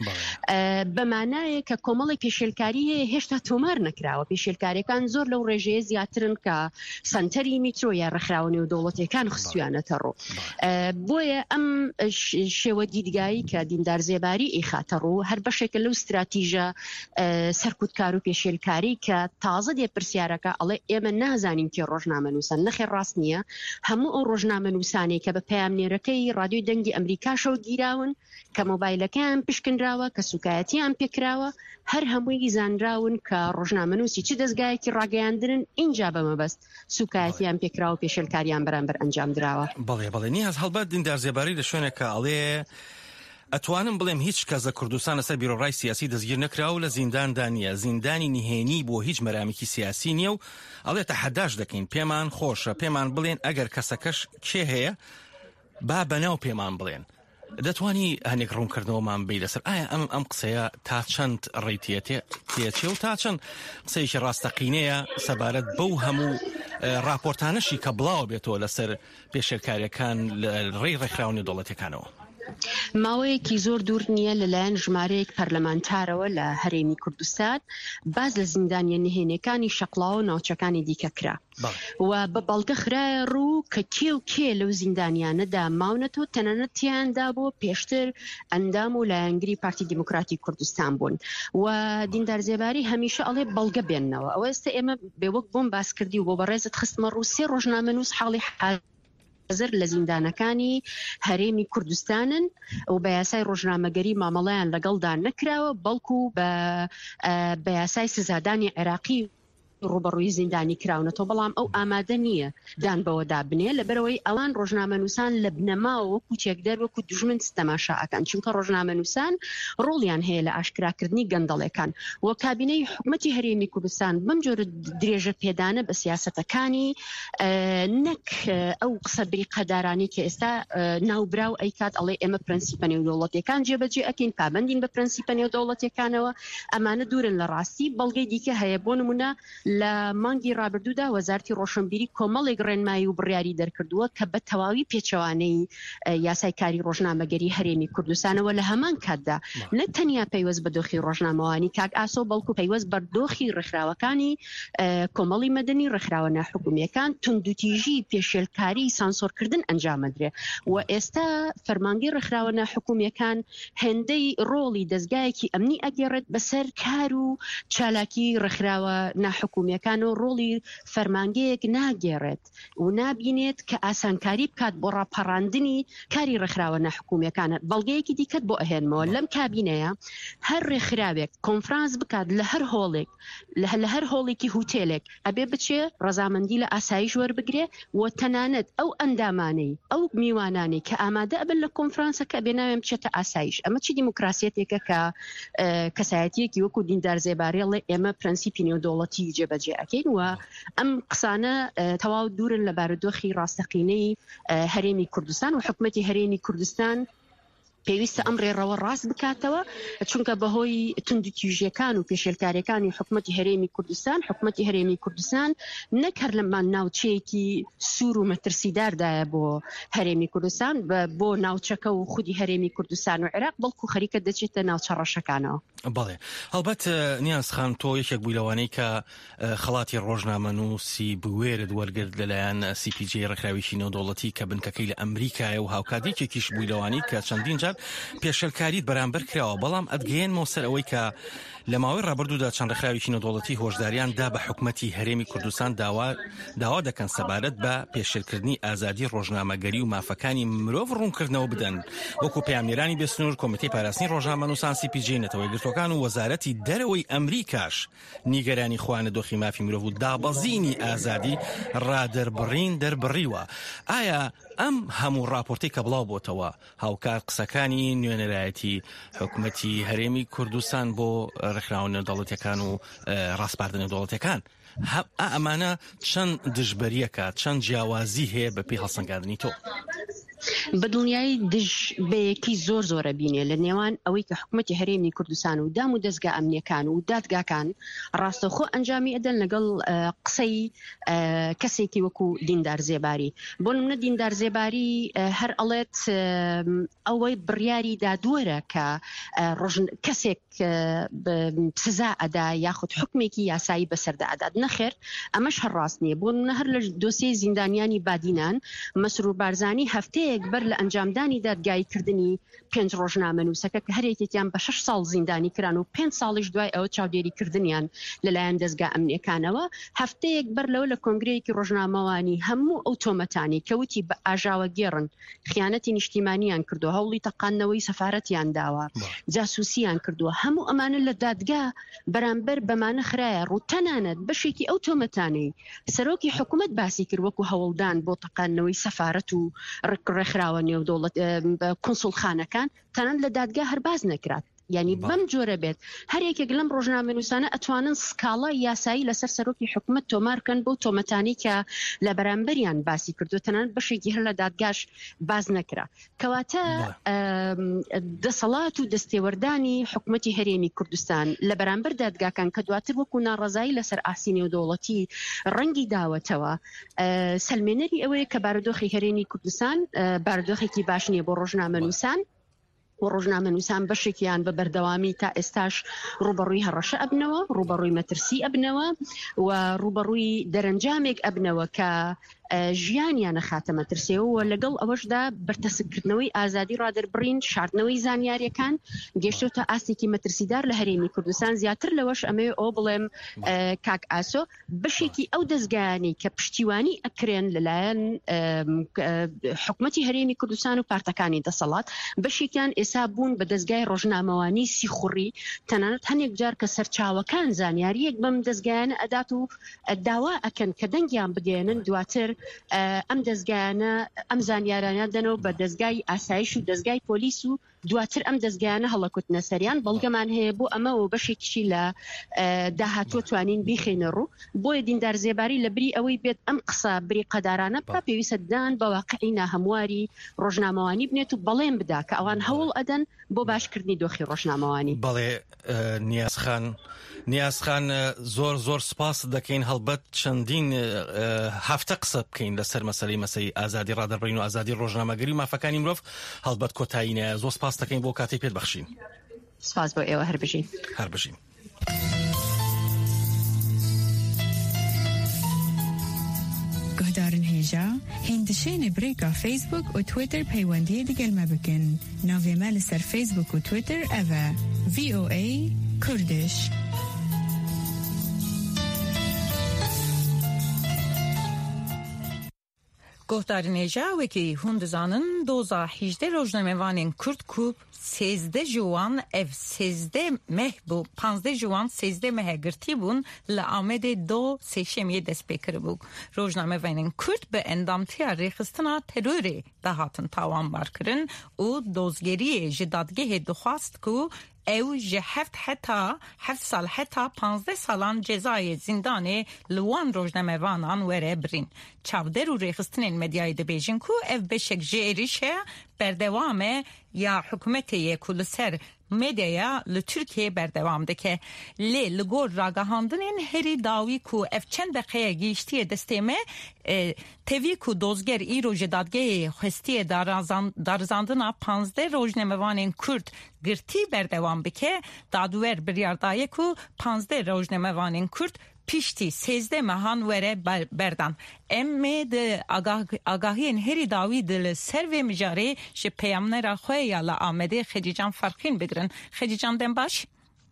بەمانایە کە کۆمەڵی پێشێلکاری هەیە هێشتا تۆمار نەکراوە پێشێلکاریەکان زۆر لەو ڕێژەیە زیاترن کە سنتەری میترۆ یا ڕێکخراوە نێودەوڵەتیەکان خستویانەتە ڕوو بۆیە ئەم شێوە دیدگایی کە دیندار زێباری ئیخاتە ڕوو هەر بەشێکە لەو استراتیژە سەرکوتکار و پێشێلکاری کە تازە دێ پرسیارەکە ئەڵێ ئێمە نازانین کێ ڕۆژنامەنووسن نەخێر ڕاست نییە هەموو ئەو ڕۆژنامەنووسانێک کە بە پەیامنێرەکەی ڕادیۆی دەنگی ئەمریکا شەو گیراون کە مۆبایلەکەیان پشکنراوە کە سوکایەتیان پێکراوە هەر هەمووی زانراون کە ڕۆژنامەنووسی چ دەستگایەکی ڕاگەیاندرن اینجا بەمەبەست سوکایەتیان پێکراوە پێشێلکاریان بەرامبەر ئەنجام درراوە. بەڵێ نیاز هەڵبەت دیندار زێباری لە شوێنێکە ئەڵێ ئەتوانم بڵێم هیچ کەس لە کوردستان لەسەر بیرۆڕای سیاسی دەستگیر نەکراوە و لە زینداندا نیە زیندانی نهێنی بۆ هیچ مەرامێکی سیاسی نییە و ئەڵێ تەحەداش دەکەین پێمان خۆشە پێمان بڵێن ئەگەر کەسەکەش کێ هەیە با بەناو پێمان بڵێن دەتوانی هەنێک ڕوونکردنەوەمان بی لەسەر ئایا ئەم قسەیە تا چەند ڕێتێچێ و تا چەند قسەیەکی ڕاستەقینەیە سەبارەت بەو هەموو راپۆرتانەشی کە بڵاو بێتەوە لەسەر پێشێلکاریەکان لە ڕێکخراو نێودەوڵەتیەکانەوە ماوەیەکی زۆر دوور نییە لەلایەن ژمارەیەک پەرلەمانتارەوە لە هەرێمی کوردستان باز لە زیندانیە نهێنیەکانی شەقڵاو و ناوچەکانی دیکە کرا و بە بەڵگە خرایە ڕوو کە کێ و کێ لەو زیندانیانەدا ماونەتەوە تەنانەت تیاندا بۆ پێشتر ئەندام و لایەنگری پارتی دیموکراتی کوردستان بوون و دیندار زێباری هەمیشە ئەڵێ بەڵگە بێننەوە ئەوە ئێستا ئێمە بێوەک بۆم باس کردی و بۆ بەڕێزت خستمە ڕوو 3 ڕۆژنامەنووس حاڵی حەزر لە زیندانەکانی هەرێمی کوردستانن و بە یاسای ڕۆژنامەگەری مامەڵەیان لەگەڵدا نەکراوە بەڵکو بە یاسای سزادانی عێراقی ڕوبەڕووی زیندانی کراونەتەوە بەڵام ئەو ئامادە نییە دان بەوەدا بنێ لەبەرەوەی ئەوان ڕۆژنامەنووسان لە بنەماوە وەکو چێکدەر وەکو دوژمن تەماشاکان چونکە ڕۆژنامەنووسان ڕۆڵیان هەیە لە ئاشکراکردنی گەندەڵەکان و کابینەی حکومەتی هەرێمی کوردستان بەم جۆرە درێژە پێدانە بە سیاسەتەکانی نەک ئەو قسە بریقەدارانی کە ئێستا ناوبراو ئەیکات ئەڵێ ئێمە پرەنسیپە نێودەوڵەتیەکان جێبەجێ ئەکەین پابەندین بە پرەنسیپە نێودەوڵەتیەکانەوە ئەمانە دوورن لە ڕاستی بەڵگەی دیکە هەیە بۆ نمونە لە مانگی ڕابردوودا وەزارەتی ڕۆشنبیری کۆمەڵێک ڕێنمایی و بڕیاری دەرکردووە کە بە تەواوی پێچەوانەی یاسای کاری ڕۆژنامەگەری هەرێمی کوردستانەوە لە هەمان کاتدا نە تەنیا پەیوەست بە دۆخی ڕۆژنامەوانی کاک ئاسۆ بەڵکو پەیوەست بە دۆخی ڕێکخراوەکانی کۆمەڵی مەدەنی ڕێکخراوە ناحکومیەکان توندوتیژی پێشێلکاری سانسۆرکردن ئەنجامەدرێ و ئێستا فەرمانگەی ڕێکخراوە ناحکومیەکان هێندەی ڕۆڵی دەستگایەکی ئەمنی ئەگەڕێت بەسەر کار و چالاکی ڕێکخراوە ناحکومیەکان و ڕۆڵی فەرمانگەیەک ناگێڕێت و نابینێت کە ئاسانکاری بکات بۆ ڕاپەڕاندنی کاری ڕێکخراوە ناحکومیەکانە بەڵگەیەکی دیکەت بۆ ئەهێنمەوە لەم کابینەیە هەر ڕێکخراوێک کۆنفرانس بکات لە هەر هۆڵێک لە هەر هۆڵێکی هوتێلێک ئەبێ بچێ ڕەزامەندی لە ئاسایش وەربگرێ و تەنانەت ئەو ئەندامانەی ئەو میوانانی کە ئامادە ئەبن لە کۆنفرانسەکە بێناوێن بچێتە ئاسایش ئەمە چی دیموکراسیەتێکە کە کەسایەتیەکی وەکو دیندار زێبارێڵێ ئێمە پرەنسیپی نێودەوڵەتی جێبەجێ ئەکەین و ئەم قسانە تەواو دوورن لە بارودۆخی ڕاستەقینەی هەرێمی کوردستان و حکومەتی هەرێمی کوردستان پێویستە ئەم ڕێڕەوە ڕاست بکاتەوە چونکە بەهۆی توندوتیژیەکان و پێشێلکاریەکانی حکومەتی هەرێمی کوردستان حکومەتی هەرێمی کوردستان نەک هەر لەمان ناوچەیەکی سوور و مەترسیداردایە بۆ هەرێمی کوردستان بۆ ناوچەکە و خودی هەرێمی کوردستان و عێراق بەڵکو خەریکە دەچێتە ناوچە ڕەشەکانەوە. بەڵێ هەڵبەت نیازخان تۆ یەکێک بووی لەوانەی کە خەڵاتی ڕۆژنامەنووسی بوێرت وەرگرت لەلایەن CPJ ڕێکخراوێکی نێودەوڵەتی کە بنکەکەی لە ئەمریکایە و هاوکاتێکێکیش بووی لەوانەی کە چەندین جار پێشەلکاریت بەرامبەر کراوە بەڵام ئەتگەیەنمەوە سەر ئەوەی کە لە ماوەی ڕابردوودا چەند ڕێکخراوێکی نێودەوڵەتی هۆشداریان دا بە حکومەتی هەرێمی کوردستان داوا دەکەن سەبارەت بە پێشێلکردنی ئازادی ڕۆژنامەگەری و مافەکانی مرۆڤ ڕوونکردنەوە بدەن وەکو پەیامنێرانی بێسنوور کۆمیتەی پاراستنی ڕۆژنامەنووسان CPJ نەتەوەی گرتوەکان و وەزارەتی دەرەوەی ئەمریکاش نیگەرانی خوانە دۆخی مافی مرۆڤ و دابەزینی ئازادی ڕادەربڕین دەربڕیوە. ئایا ئەم هەموو راپۆرتەی کە بڵاو بۆتەوە هاوکات قسەکانی نوێنەرایەتی حکومەتی هەرێمی کوردستان بۆ ڕێکخراوە نێودەوڵەتیەکان و ڕاستپاردنە نێودەوڵەتیەکان ئەمانە چەند دژبەریەکە چەند جیاوازی هەیە بە پێی هەڵسەنگاندنی تۆ؟ بە دڵنیایی دژبەیەکی زۆر زۆرە بینێ لە نێوان ئەوەی کە حکومەتی هەرێمی کوردستان و دام و دەستگا ئەمنیەکان و دادگاکان ڕاستەخۆ ئەنجامی ئەدەن لەگەڵ قسەی کەسێکی وەکو دیندار زێباری بۆ نمونە دیندار زێباری هەر ئەڵێت ئەوەی بڕیاری دادوەرە کە کەسێک سزا ئەدا یاخود حکمێکی یاسایی بەسەردا ئەدات نەخێر ئەمەش هەر ڕاست نییە بۆ نمونە هەر لە دۆسیەی زیندانیانی بادینان مەسرور بارزانی هەفتەیەک بەر لە ئەنجامدانی دادگاییکردنی 5 ڕۆژنامەنووسەکە کە هەرێکێکیان بە 6 ساڵ زیندانی کران و 5 ساڵیش دوای ئەوە چاودێریکردنیان لەلایەن دەستگا ئەمنیەکانەوە هەفتەیەک بەر لەوە لە کۆنگرەیەکی ڕۆژنامەوانی هەموو ئەو تۆمەتانی کەوتی بە ئاژاوە گێڕن خیانەتی نیشتیمانیان کردو هەوڵی تەقاندنەوەی سەفارەتیان داوە جاسوسیان کردووە هەموو ئەمانە لە دادگا بەرامبەر بەمانە خرایە ڕوتەنانەت بەشێکی ئەو تۆمەتانەی سەرۆکی حکوومەت باسی کرد وەکو هەوڵدان بۆ تەقاندنەوەی سەفارەت و ڕێکخراوە نێودەوڵەت کۆنسوڵخانەکان تەنانەت لە دادگا هەرباز نەکرات یعنی بەم جۆرە بێت هەر یەکێک لەم ڕۆژنامەنووسانە ئەتوانن سکاڵای یاسایی لەسەر سەرۆکی حکومەت تۆمارکەن بۆ تۆمەتانی کە لە بەرامبەریان باسی کردو تەنانەت بەشێکی هەر لە دادگاش باز نەکرا کەواتە دەسەڵات و دەستێوەردانی حکومەتی هەرێمی کوردستان لە بەرامبەر دادگاکان کە دواتر وەکو ناڕەزایی لەسەر ئاسی نێودەوڵەتی ڕەنگی داوەتەوە سەلمێنەری ئەوەیە کە بارودۆخی هەرێمی کوردستان بارودۆخێکی باش نییە بۆ ڕۆژنامەنووسان و ڕۆژنامەنووسان بەشێکیان بە بەردەوامی تا ئێستاش ڕوبەڕووی هەڕەشە ئەبنەوە ڕوبەڕووی مەترسی ئەبنەوە و ڕوبەڕووی دەرەنجامێک ئەبنەوە کە ژیانیان خاتمە ترسێەوە لەگەڵ ئەوەشدا بەرتەسکردنەوەی ئازادی ڕادربڕین شاردنەوەی زانیاریەکان گەشتۆتە ئاستێکی مەترسیدار لە هەرێمی کوردستان زیاتر لەوەش ئەمێ ئەو بڵێم کاک ئاسۆ بەشێکی ئەو دەستگایانی کە پشتیوانی ئەکرێن لەلایەن حکومەتی هەرێمی کوردستان و پارتەکانی دەسەڵات بەشێکیان ئێستا بوون بە دەستگای ڕۆژنامەوانی سیخوڕی تەنانەت هەندێک جار کە سەرچاوەکان زانیاریەک بەم دەستگایانە ئەدات و داوا ئەکەن کە دەنگیان بگەێنن دواتر ئەم دەستگایانە ئەم زانیارانە دەنەوە بە دەستگای ئاسایش و دەستگای پۆلیس و دواتر ئەم دەستگایانە هەڵەکوتنە سەریان بەڵگەمان هەیە بۆ ئەمە و بەشێکیشی لە داهاتوە توانین بیخێنە ڕوو بۆیە دیندار زێباری لە بری ئەوەی بێت ئەم قسە بری قەدارانە بکە پێویستە دان بە واقعی ناهەمواری ڕۆژنامەوانی بنێت و بەڵێن بدا کە ئەوان هەوڵ ئەدەن بۆ باشکردنی دۆخی ڕۆژنامەوانی. بەڵێ نیازخان زۆر سپاس دەکەین هەڵبەت چەندین هەفتە قسە بکەین لەسەر مەسەلەی ئازادی ڕادەربڕین و ئازادی ڕۆژنامەگەری و مافەکانی مرۆڤ هەڵبەت کۆتایینە زۆر سپاس دەکەین بۆ کاتی پێت بەخشین. سپاس بۆ ئێوە هەر بژین. گهدارن هێژا هێندشێنە برێکا فیسبوک و تویتر پەیوەندیە دیگەلمە بکەن ناوێمە لەسەر فیسبوک و تویتر ئەوە VOA کوردش. گۆهدارنێژا وەکی هون دزانن 2018 ڕۆژنامەوانên Kurd کوب 13 جوان ev 13 meh bû 15 جوان 13 mehgirtî bûn li Amedê do sêşemiyê dest pê kiribû. Rojnamevanên Kurd bi endamtiya rêxistina terorê de hatin tawanbar kirin û dozgeriyê ji dadgehê dixwast ku ew ji heft sal heta 15 salan cezayê zindanê li wan rojnamevanan were birîn. Çavder û rêxistinên medyayê dibêjin ku ev beşek ji êrişe berdewam e ya hikûmetê ku li ser medyaya li Tirkiye berdewam dike. Lê li gor ragahandinên herî dawî ku ev çend deqeya gîştiye destê me tevî ku dozger îro ji dadgehê xwestiye darizandina 15 rojnamevanên Kurd girtî berdewam bike dadwer biryar daye ku 15 rojnamevanên Kurd piştî 13 mehan were berdan. Em de agahiyên herî dawî di ser vê mijarê ji peyamnera xwe ya li Amedê Xedîcan Farxîn bigirin. Xedîcan dem baş?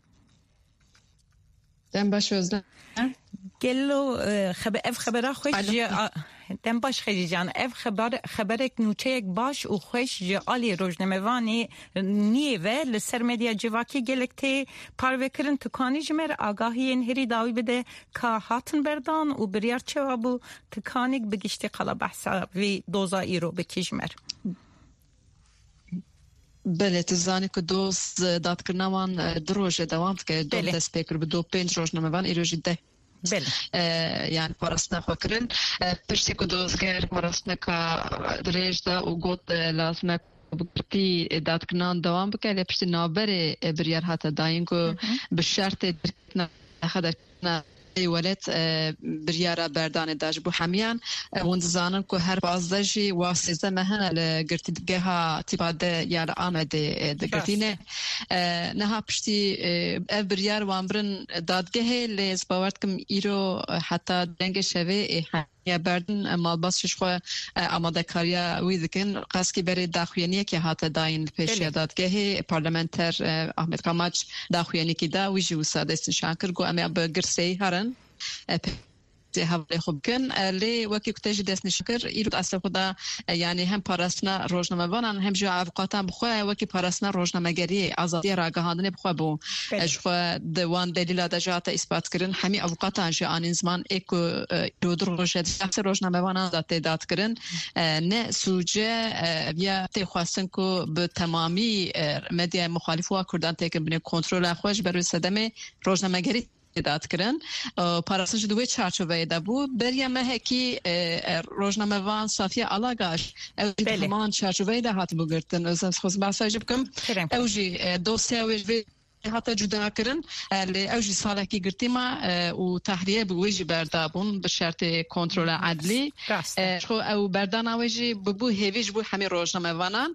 Dem baş Özlem. Gelo ev xebera xweş dem baş Xedîcan ev xeberek nûçeyek baş û xweş ji alî rojnamevanê niyê ve li ser medya civakî gelek tê parvekirin tukanî ji me agahiyên herî dawî bide ka hatin berdan û biryar çawa bû tukanik bi giştî qala behsa vê doza îro bikî ji me. Belê tu zanî ku doz dadkirina wan di rojê dewam dike dol dest pê kir bi do 5 rojnamevan îro jî deh yani parastina xwe kirin piştî ku dozger parastineka dirêj da û got lazim e birtî dadkirinan dewam bike lê piştî navberê biryar hate dayîn ku bi şertê xederkirina ولات بريارة بردان داج بو حميان وندزانن كو هر بازده جي واسيزه مهنه لگرتي دگها تيباده يار آمده دگرتينه نها پشتي اف بريار وانبرن دادگه لیز باورتكم ايرو حتى دنگ شوه یا بردن مالباس شخوا آماده کاریا وی دکن قاسکی بری داخویانی که هات داین پیش دادگاه پارلمانتر احمد کاماچ داخویانی که دا وی جو ساده استنشاکر گو اما بگرسی هرن هەوڵێ خۆ بکەن لێ وەکی کوتێژی دەستنیشکرد ئیرۆ ئەسڵ خۆدا یعنی هەم پاراستنە ڕۆژنامەوانان هەم ژێ ئاڤقاتان بخۆە وەکی پاراستنە ڕۆژنامەگەریە ئازادیە ڕاگەهاندنێ بخۆ بوو ژخوا دەوان دەلیلا دەژاتە ئیسپاتکردن هەمی ئەڤقاتان ژێ ئانین زمان ئێک و ئیرۆ ڕۆژێت ڕۆژنامەوانان دا تێدادکردن نە سوجە یا تێخواستن کو بە تەمامی مەدیای مخالیف وا کوردان تێکن بنێ کۆنترۆلا خۆش بەروی سەدەمێ ڕۆژنامەگەری دادکردن پاراستنش دوی چارچوبه دا بو بریا مهکی روزنامه‌وان صافیه علاقاش اوجی چارچوبه دا هات بگرتن از خود بحث بکم اوجی دوسیه وی حتی جدا کردن اوجی ساله کی گرتی ما و تحریه بوجی بردابون به شرط کنترل عدلی خو او بردان اوجی بو هیویج بو همه روزنامه‌وانان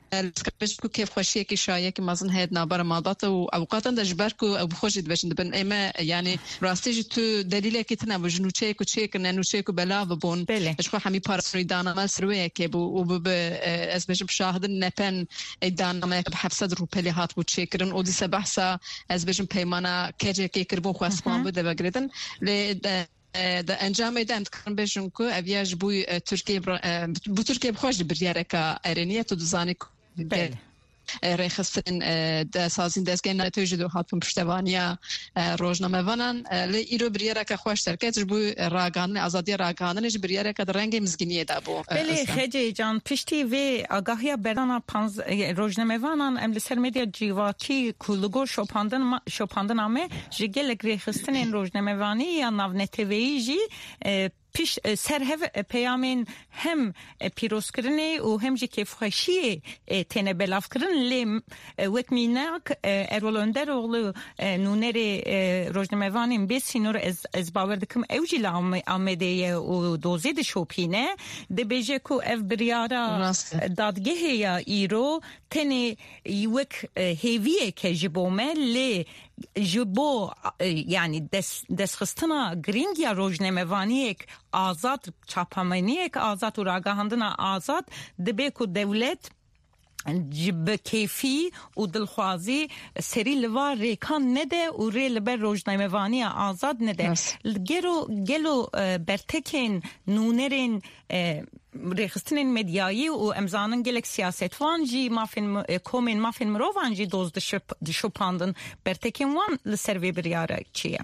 بشكو كيف خوشيك شايك مازن هاد نابر ماضات واوقات دجبركو او بخوش دبشن دبن اما يعني راستي تو دليل كتنا بجنو تشيك وتشيك انه تشيك بلا بون اشخو حمي بارسري دانا ما سروي كيبو وب اسبش بشاهد نبن دانا ما بحفصد روبلي هات وتشيكرن اودي سبحسا اسبش بيمانا كجي كيكربو خاصمان بده بغردن د انجام دام تكن بجنكو ابياج بو تركيا بخوش برياركا ارنيه تدزاني رخصتن د سازین دسگین نتیجه دو هاتون پشتوانیا روزنامه وانان لیرو بریاره که خوش ترکت بو راگان آزادی راگانش بریاره که رنگ مزگینیه دابو. بله خیلی جان پشتی و آگاهی بردن پنج روزنامه وانان امروز سر مدیا جیواتی کلگو شپاندن آمه جگل رخصتن روزنامه وانی یا نونتویجی پیش سرهف پیامین هم پیروز کردن و هم جی کفخشی تنه بلاف کردن لیم وقت میناک ارولندر اغلو نونر روزنامه وانیم بسینور از باور دکم اوجی لامده و دوزید شوپینه ده بیجه کو اف بریارا دادگه یا ایرو تنه یک هیویه که جبومه لی جبو یعنی دستخستنا گرینگ یا روزنامه وانیک آزاد چاپمنیک آزاد و راگاهاندنا آزاد دبی کو دولت جب کیفی و دلخوازی سری لوا ریکان نده و ری لبر روزنامه وانی آزاد نده گلو برتکین نونرین ریخستن مدیایی و امزانن گلک سیاست وان جی کومین مافین مروان جی دوز دشوپاندن برتکین وان لسروی بریاره چیه؟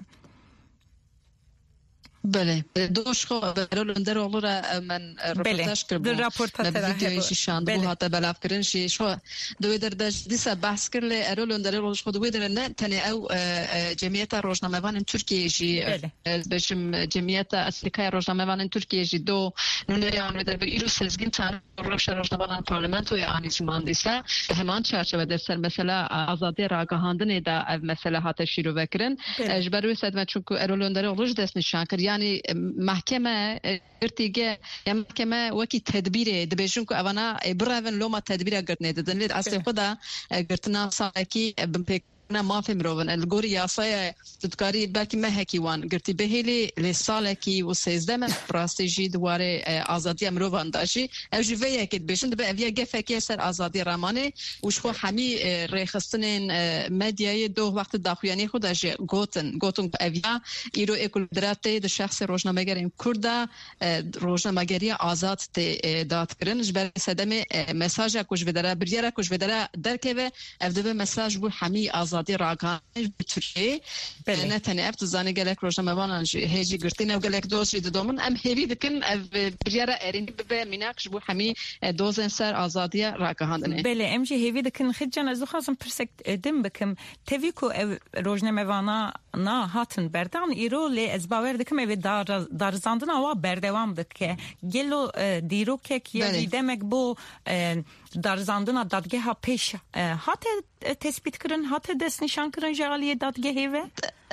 بله دوش خو برولندر اولورا من رپورتاج کردم ویدیویی شاند بو هات بلاف کردن شو دویدر داش دیسا بحث کرد ارولندر اولش خود دویدر نه تنی او جمعیت روزنامه وان ترکیه جی بشم جمعیت اسلیکای روزنامه وان ترکیه جی دو نونری آن در ایرو سزگین تان روش روزنامه وان پارلمانتو یا آنی زمان دیسا همان چارچوبه در سر مثلا آزادی راگاهاندن دا مثلا هات شیرو بکرن اجبروی سد چونکو ارولندر اولش دست نشان کرد يعني محكمة ارتجاء يعني محكمة وكي تدبيره دبيجون كو أنا برافن لو ما تدبيره قرتنا دنيت أصل خدا قرتنا صاحكي بمبك ما في مروان الجوري ياسايا تذكري باكي ما هكيوان قرتي بهلي للصالكي وسيزدم براستيجي دواري آزادي مروان داشي أو جوفيا كده بيشن دبا أبيا جفك يسر آزادي راماني وشو حمي ريخستنين مدياي دو وقت داخوياني خدا جي غوتن أبيا إيرو إكل دراتي ده شخص روزنامه‌گریم کرده روزنامه‌گری آزاد داد کردن جبر سدمه مساج کوش بدره بریاره کوش بدره درکه افدبه مساج بو حمی آزادی راگان ترکیه نه تنه افت زانی گلک روزنامه وانان هجی گرتینه و گلک دوزی دومن ام هیوی دکن بریاره ارینی به میناکش بو حمی دوزن سر آزادی راگاندنه بله ام جی هیوی دکن خجان از خاصم پرسکت دم بکم تویکو روزنامه وانا نا هاتن بردان ایرو لی از باور دکم او دارزاندن آوا بردوام دکه گلو دیرو که یه دمک بو دارزاندن دادگه ها پیش هات تثبیت کرن هات دست نشان کرن جالی دادگه هیوه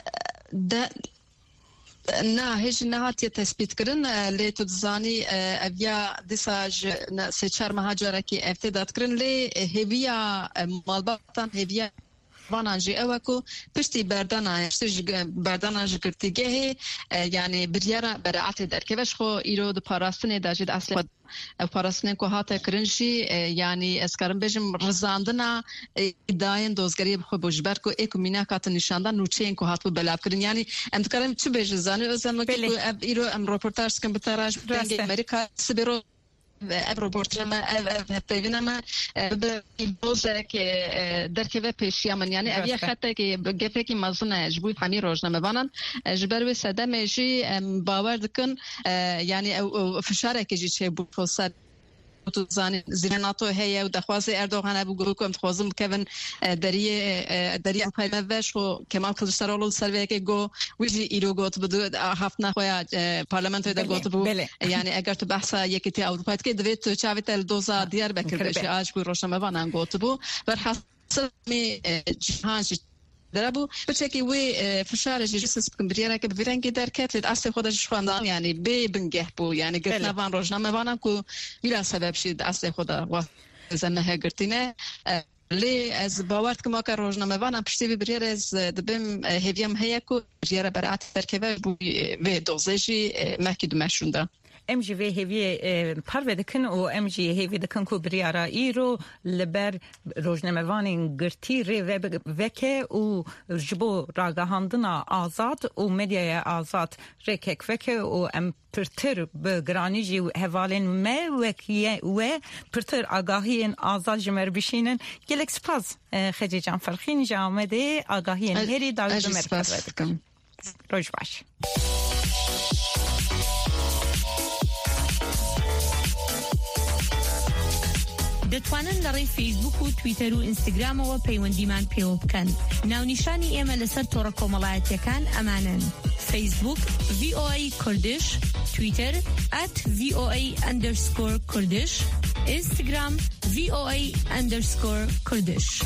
نه هیچ نهات تثبیت کردن لی تو زانی اویا دیساج سچار مهاجره کی افتداد کردن لی هیویا مالباتان هیویا وانانجی اوکو پشتی بردانانج کرتیگه یعنی بریاره برعت درکوش خو ایرو دو پاراستن داجد اصلا پاراستن کو هات کرنشی یعنی اسکارم بجم رزاندنا داین دوزگری بخو بوجبر کو اکومینا کات نشاندن نوچین کو هات بلاف کرن یعنی ام تکرم چه بج زانی ازم کو ایرو ام رپورتاج کم بتراج دنگ امریکا سبرو رپورتر ما پیونا ما بوزه که درکه پیشیا من یعنی اوی خطه که گفته که مزنه جبوی حمی روزنامه وانن جبر و صدمه جی باور دکن یعنی فشاره که جی چه بود فساد تو زانی زیناتو هیا و دخوازی اردوغان ابو گروکم خوازم کevin دری پیام وش و کمال کلشترولو سروی که گو ویجی ایرو گوت بود هفت نخویا پارلمان تو گوت بود یعنی اگر تو بحث یکی اروپا که دوید تو چاویت الدوزا دیار بکرده شی آج بو روشنامه وانان گوت بود بر حسب می جهان درابو بچکی وی فشارش جسس بریاره که بفرنگی درکت لید اصل خودش خواندن یعنی بی بنگه بو یعنی گفتن وان روزنامه وانم کو ویلا سبب شید اصل خدا زنه گرتینه لی از باورت که ما که روزنامه وان پشتی بریر از دبیم هیویم هیا کو بریر برات ترکیبه و دوزشی مکید مشونده ام جی وی هیوی پرو دکن و ام جی هیوی دکن کو بریارا ایرو لبر روزنامه وان گرتی ری وکه و جبو راگهاندنا آزاد و مدیای آزاد ریکک وکه و ام پرتر بگرانی جی هوالین ما وکیه و پرتر آگاهی آزاد جمر بشینن گلک سپاس خجی جان فرخین جامده آگاهی هری داوی جمر پرو روش باش دەتوانن لە ڕێی فیسبوک و تویتەر و ئینستاگرامەوە پەیوەندیمان پێوە بکەن. ناونیشانی ئێمە لەسەر تۆڕە کۆمەڵایەتیەکان ئەمانن: فیسبوک VOA کوردش، تویتر @VOA_کوردش، ئینستاگرام VOA_کوردش.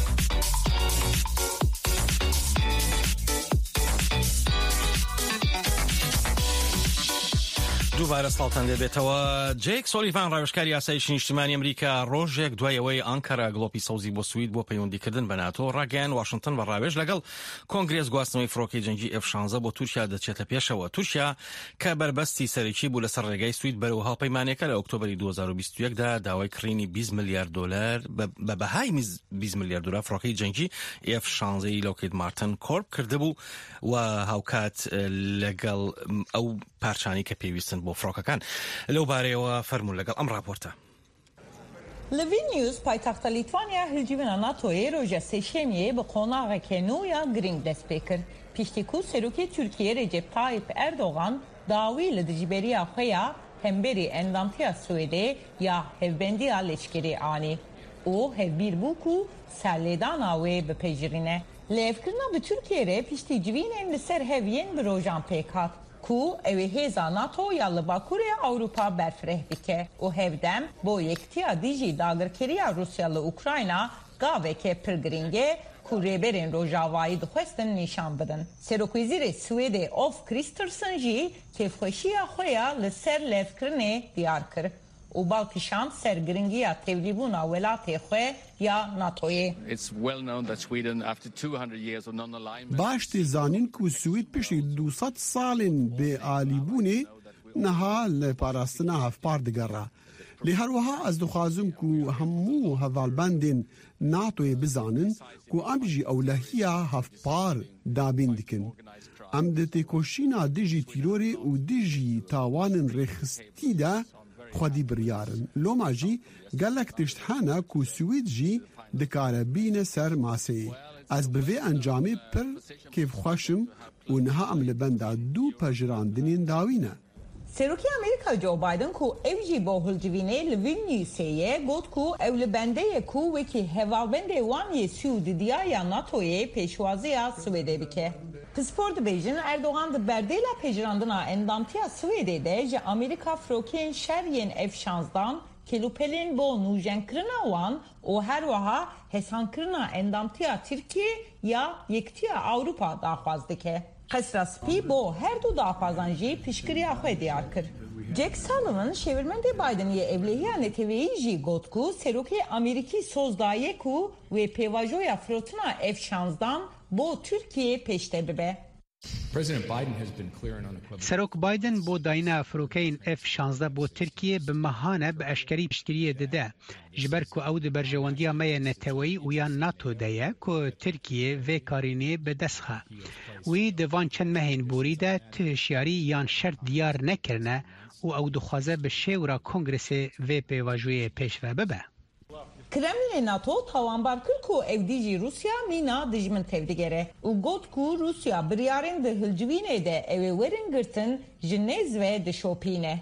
دووبارە ساڵتان دەبێتەوە. جێک سۆلیڤان ڕاوێژکاری یاسایشی نیشتیمانی ئەمریکا ڕۆژێک دوای ئەوەی ئانکارا گڵۆپی سەوزی بۆ سوید بۆ پەیوەندیکردن بە ناتۆ ڕاگەیان واشنگتن بە ڕاوێژ لەگەڵ کۆنگرێس گواستنەوەی فڕۆکەی جەنگی F-16 بۆ تورکیا دەچێتە پێشەوە. تورکیا کە بربەستی سەرەکی بوو لەسەر ڕێگای سوید بەرەو هاوپەیمانێکە لە ئۆکتۆبری 2021دا داوای کڕینی 20 میلیارد دلار بە بەهای 20 میلیارد دلار فڕۆکەی جەنگی F-16 لۆکهید مارتن کۆرپ کردبوو و هاوکات لەگەڵ ئەو پارچانی کە پێویستن بۆ فڕۆکەکان. لەو بارەیەوە فەرموون لەگەڵ ئەم راپۆرتە. Li Vilnius paytaxta Litvanya hilcivina NATO'ya roja seçemiye bi qonağeke nûya giring dest pê kir. Piştî ku serokê Tirkiye Recep Tayyip Erdogan dawî li dijberiya xwe ya hemberî endamtiya Swêdê ya hevbendiya leşkerî anî. û hevbîr bû ku serlêdana wê bipejirîne. Lêvkirina bi Tirkiye re piştî civînên li ser heviyên bi rojan pêk hat. ku evi hêza NATO ya li Bakurê Ewropa berfireh bike û hevdem bo yektiya dijî dagirkeriya Rusya li Ukrayna gaveke pir giring e ku rêberên Rojavayî dixwestin nîşan bidin. Serokvîzîrê Swêdê Ulf Kristersson jî têvxweşiya xwe ya li ser lêvkirinê diyar kir û balkişand sergiringiya tevlîbûna welatê xwe ya NATOyê. باش tê zanîn ku Swêd piştî 200 salên bêalîbûnê niha li parastina hevpar digera. Lê her wiha ez dixwazim ku hemû hevalbendên NATOyê bizanin ku em jî ewlehiya hevpar dabîn dikin. Em di têkoşîna dijî tîrorê û dijî tawanên rêxistî de xwedî biryarin. Loma jî gelek tişt hene ku Swêd jî dikare bîne ser maseyê. Ez bi vê encamê pir kêfxweş im û niha em li benda dû pejirandinên dawî ne. Serokê Amerîka Joe Biden ku ev jî bo hilcivînê li Vilniusê ye got ku ew li bendeyê ku wekî hevalbendê wan yê Swîdiya ya NATOyê pêşwaziya Swêdê bike. Pispor dibêjin Erdogan di berdêla pejirandina endamtiya Swêdê de ji Amerîka firokeyên şer yên F-16dan kelûpelên bo nûjenkirina wan û her wiha hêsankirina endamtiya Tirkiye ya yektiya Ewropa daxwaz dike. Qesra spî bo her du daxwazan jî piştgiriya xwe diyar kir. Jack Sullivan şêwirmendê Bidenê evlehiya neteweyî jî got ku serokê Amerîkî soz daye ku wê pêvajoya firotina F-16dan bo Tirkiye pêşte bibe. Serok Biden bo dayîna firokeyên F-16 bo Tirkiye bi mehane bi eşkerî piştgiriyê dide ji ber ku ew di berjewendiya me ya neteweyî û ya NATO de ye ku Tirkiye vê karînê bi dest xe. Wî di van çend mehên borî de ti hişyarî yan şert diyar nekirine û ew dixwaze bi şêwra Kongresê vê pêvajoyê pêşve bibe. Kremlinê NATO tawanbar kir ku ev dijî Rusya mîna dijmin tevdigere û got ku Rusya biryarên di hilcivînê de ew ê werin girtin ji nêz ve dişopîne.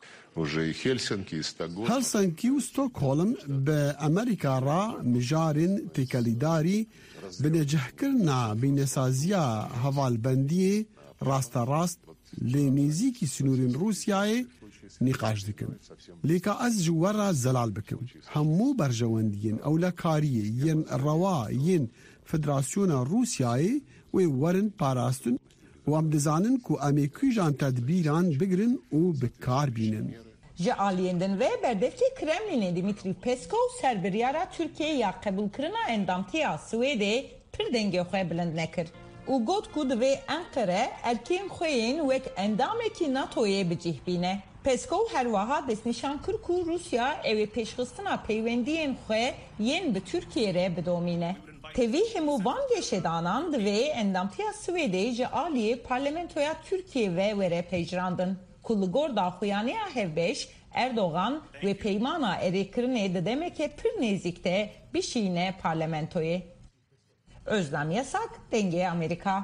Helsinki û Stockholm bi Amerîka ra mijarên têkelîdarî bi necihkirina bînesaziya hevalbendiyê rasterast lê nêzîkî sinûrên Rusyayê nîqaş dikin. Lêka ez ji we re zelal bikim. Hemû berjewendiyên ewlekariyê yên rewa yên Federasyona Rusyayê wê werin parastin û em dizanin ku em ê kîjan tedbîran bigirin û bi kar bînin. Ji aliyên ve berdevkê Kremlinê Dimitri Peskov serbiryara Tirkiyeyê qebûlkirina endamtiya Swêdê pir dengê xwe bilind nekir. û got ku divê Enqere erkên xwe yên wek endamekî NATOyê bicih bîne. Peskov her wiha destnîşan kir ku Rusya ew ê pêşxistina peywendiyên xwe yên bi Tirkiye re bidomîne. Tevî hemû van geşedanan divê endamtiya Swêdê ji aliyê parlamentoya Tirkiye ve were pejrandin. Ku li gor daxuyaniya hevbeş Erdogan ve peymana erêkirinê di demeke pir nêzik de bişîne parlamentoyê. Özlem Yasak, Denge Amerika.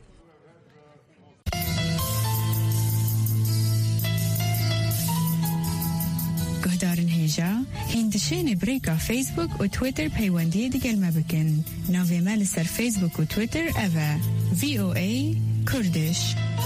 گهدارن هیجا هندشین بریکا فیسبوک و تویتر پیوندی دیگل مبکن ناوی مال سر فیسبوک و تویتر اوه VOA کردش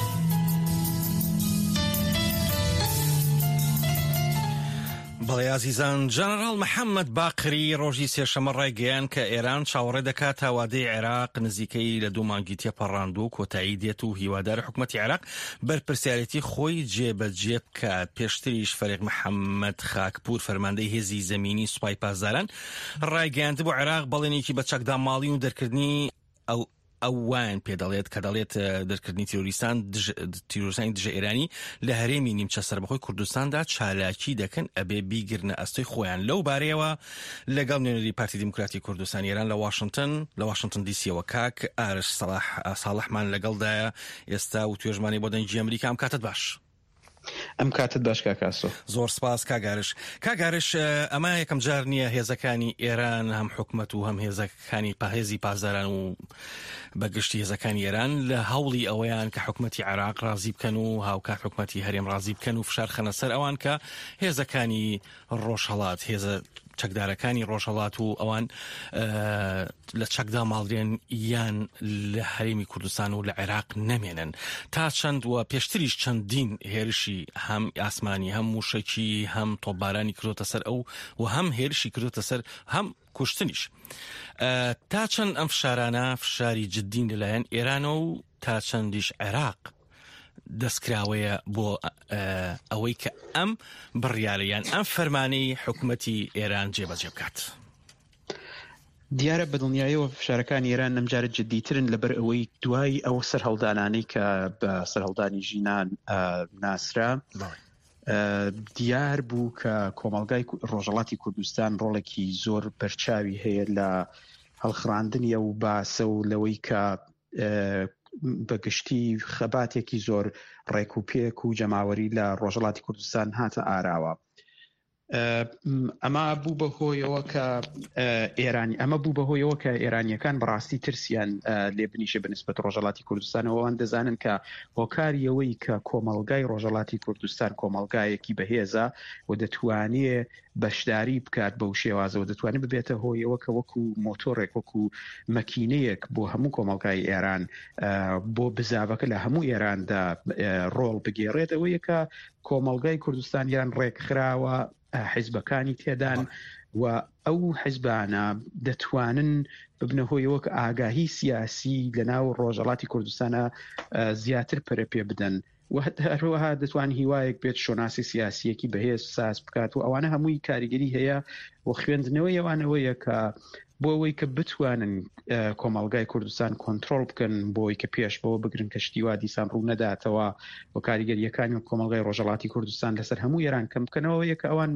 بەڵێ ئازیزان جەنەڕاڵ محەممەد باقری ڕۆژی سێشەمە ڕێگەیان کە ئێران چاوەڕێ دەکات هاوادەی عێراق نزیکەی لە 2 مانگی تێپەڕاند و کۆتایی دێت و هیوادارە حکوومەتی عێراق بەرپرسیارەتی خۆی جێبەجێ بکات. پێشتریش فەرێق محەممەد خاکپور فەرماندەی هێزی زەمینی سوپای پاسداران ڕایگەیاند بۆ عێراق بەڵێنێکی بە چەکداماڵی و دەرکردنی ئەوان پێدەڵێت کە دەڵێت دەرکردنی تیرۆریستانی دژە ئێرانی لە هەرێمی نیمچە سەربەخۆی کوردستاندا چالاکی دەکەن ئەبێ بیگرنە ئەستۆی خۆیان. لەو بارەیەوە لەگەڵ نوێنەری پارتی دیموکراتی کوردستان ئێران لە واشنگتن دیسیەوە کاک ئارش ساڵحمان لەگەڵدایە ئێستا و توێژمانی بۆ دەنگی ئەمریکا. ئەم کاتت باش. ئەم کاتت باش کاکاسۆ. زۆر سپاس کاگارش ئەمە یەکەم جار نییە هێزەکانی ئێران هەم حکومەت و هەم هێزەکانی هێزی پازداران و بەگشتی هێزەکانی ئێران لە هەوڵی ئەوەیان کە حکومەتی عێراق ڕازی بکەن و هاوکات حکومەتی هەرێم ڕازی بکەن و فشار خەنە سەر ئەوان کە هێزەکانی ڕۆژهەڵات هێزە چەکدارەکانی ڕۆژهەڵات و ئەوان لە چەکدا ماڵدرێن یان لە هەرێمی کوردستان و لە عێراق نەمێنن. تا چەند و پێشتریش چەندین هێرشی هەم ئاسمانی هەم موشەکی هەم تۆپبارانی کردوتە سەر ئەو و هەم هێرشی کردوتە سەر هەم کوشتنیش. تا چەند ئەم فشارانە فشاری جددین لەلایەن ئێرانە و تا چەندیش عێراق دەستکراوەیە بۆ ئەوەی کە ئەم بڕیارەیان ئەم فەرمانەی حکومەتی ئێران جێبەجێ بکات. دیارە بەدڵنیایەوە فشارەکانی ئێران ئەمجارە جددیترن لەبەر ئەوەی دوای ئەو سەرهەڵدانانەی کە بە سەرهەڵدانی ژینان ناسرا دیار بوو کە کۆمەڵگای ڕۆژهەڵاتی کوردستان ڕۆڵێکی زۆر بەرچاوی هەیە لە هەڵخڕاندنی و باسە و لەوەی کە بەگشتی خەباتێکی زۆر ڕێکوپێک و جەماوەری لە ڕۆژهەڵاتی کوردستان هاتە ئاراوە. ئەمە بوو بەهۆیەوە کە ئێرانیەکان بەڕاستی ترسیان لێ بنیشە بنسبەت ڕۆژهەڵاتی کوردستانەوە ئەوان دەزانن کە هۆکاریەوەی کە کۆمەڵگای ڕۆژهەڵاتی کوردستان کۆمەڵگایەکی بەهێزە و دەتوانێت بەشداری بکات بەو شێوازەوە دەتوانێت ببێتە هۆیەوە کە وەکو مۆتۆڕێک وەکو مەکینەیەک بۆ هەموو کۆمەڵگای ئێران بۆ بزاوەکە لە هەموو ئێراندا ڕۆڵ بگێڕێت. ئەوەیە کە کۆمەڵگای کوردستانیان ڕێکخراوە حیزبەکانی تێدان و ئەو حیزبانە دەتوانن ببنە هۆیەوە کە ئاگاهی سیاسی لە ناو ڕۆژهەڵاتی کوردستانە زیاتر پەرەپێ بدەن و هەروەها دەتوان هیوایەک بێت شۆناسی سیاسیەکی بەهێز ساز بکات و ئەوانە هەمووی کاریگەری هەیە و خوێندنەوەی ئەوانەوەیە کە بۆ ئەوەی کە بتوانن کۆمەڵگای کوردستان کۆنتترۆل بکەن بۆی کە پێش بەوە بگرن کە شتیوا دیسان ڕوو نەداتەوە و کاریگەریەکانی و کۆمەڵگای ڕۆژهەڵاتی کوردستان لەسەر هەموو ئێران کەم بکەنەوە یەکە ئەوان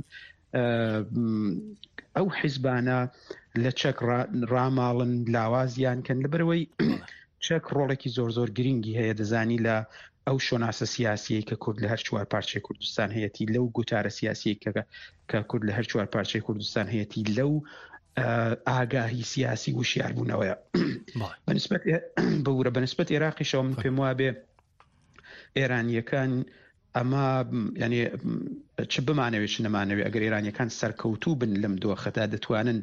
ئەو حیزبانە لە چەک ڕاماڵن لاوازیان کەن لەبەرەوەی چەک ڕۆڵێکی زۆر گرنگی هەیە دەزانی لە ئەو شۆناسە سیاسیی کە کورد لە هەر چوار پارچەی کوردستان هەیەی لەو گوتارە سیاسی کە کورد لە هەر چوار پارچەی کوردستان هەیەی لەو ئاگاهی سیاسی وشیاربوونەوەیە بەنسبەت عێراقیشەوە من پێم وابێ ئێرانیەکان ئەمە ینی چ بمانەوێت چ نەمانەوێت ئەگەر ئێرانیەکان سەرکەوتوو بن لەم دۆخەدا دەتوانن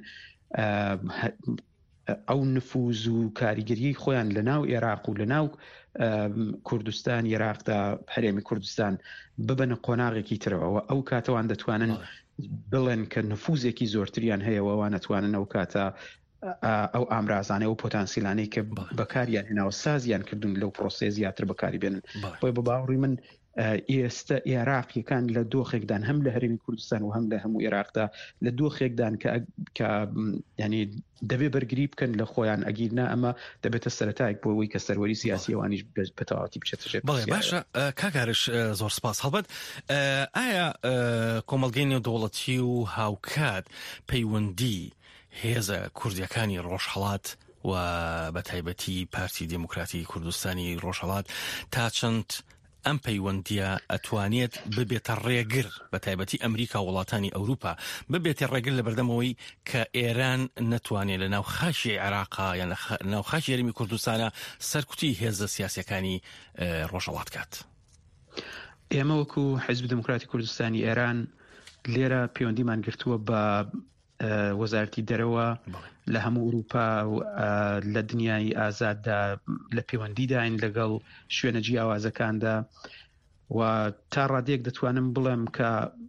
ئەو نفوذ و کاریگەری خۆیان لە ناو عێراق و لە ناو کوردستان عێراقدا هەرێمی کوردستان ببنە قۆناغێکی ترەوە ئەو کاتەوان دەتوانن بڵێن کە نفوزێکی زۆرتریان هەیە وەوان نەتوانن ئەو کاتە ئەو ئامرازانەی و پۆتانسیلانەی کە بەکاریان هێناوە سازیان کردوون لەو پرۆسێ زیاتر بەکاری بێنن. بۆی بە باوەڕی من ئێستا عێراقیەکان لە دۆخێکدان هەم لە هەرێمی کوردستان و هەم لە هەموو عێراقدا لە دۆخێکدان کە ینی دەبێ بەرگری بکەن لە خۆیان ئەگیرنا ئەمە دەبێتە سەرەتایەک بۆ ئەوەی کە سەروەری سیاسی ئەوانیش بەتەواتی بچێتە ژێر. بەڵێ باشە کاگارش زۆر سپاس. هەڵبەت ئایا کۆمەڵگەی نێودەوڵەتی و هاوکات پەیوەندی هێزە کوردیەکانی ڕۆژهەڵات و بە تایبەتی پارتی دموکراتی کوردستانی ڕۆژهەڵات تا چەند ئەم پەیوەندیە ئەتوانێت ببێتە ڕێگر بە تایبەتی ئەمریکا و وڵاتانی ئەوروپا ببێتە ڕێگر لە بەردەمەوەی کە ئێران نەتوانێت لە ناو خاشی عێراقا یان لە ناو خاشی هەرێمی کوردستانە سەرکوتی هێزە سیاسیەکانی ڕۆژهەڵات کات؟ ئێمە وەکو حیزب دموکراتی کوردستانی ئێران لێرە پەیوەندیمان گرتووە بە وەزارەتی دەرەوە لە هەموو ئوروپا و لە دنیای ئازاددا لە پەیوەندیداین لەگەڵ شوێنە جیاوازەکاندا و تا ڕادێک دەتوانم بڵێم کە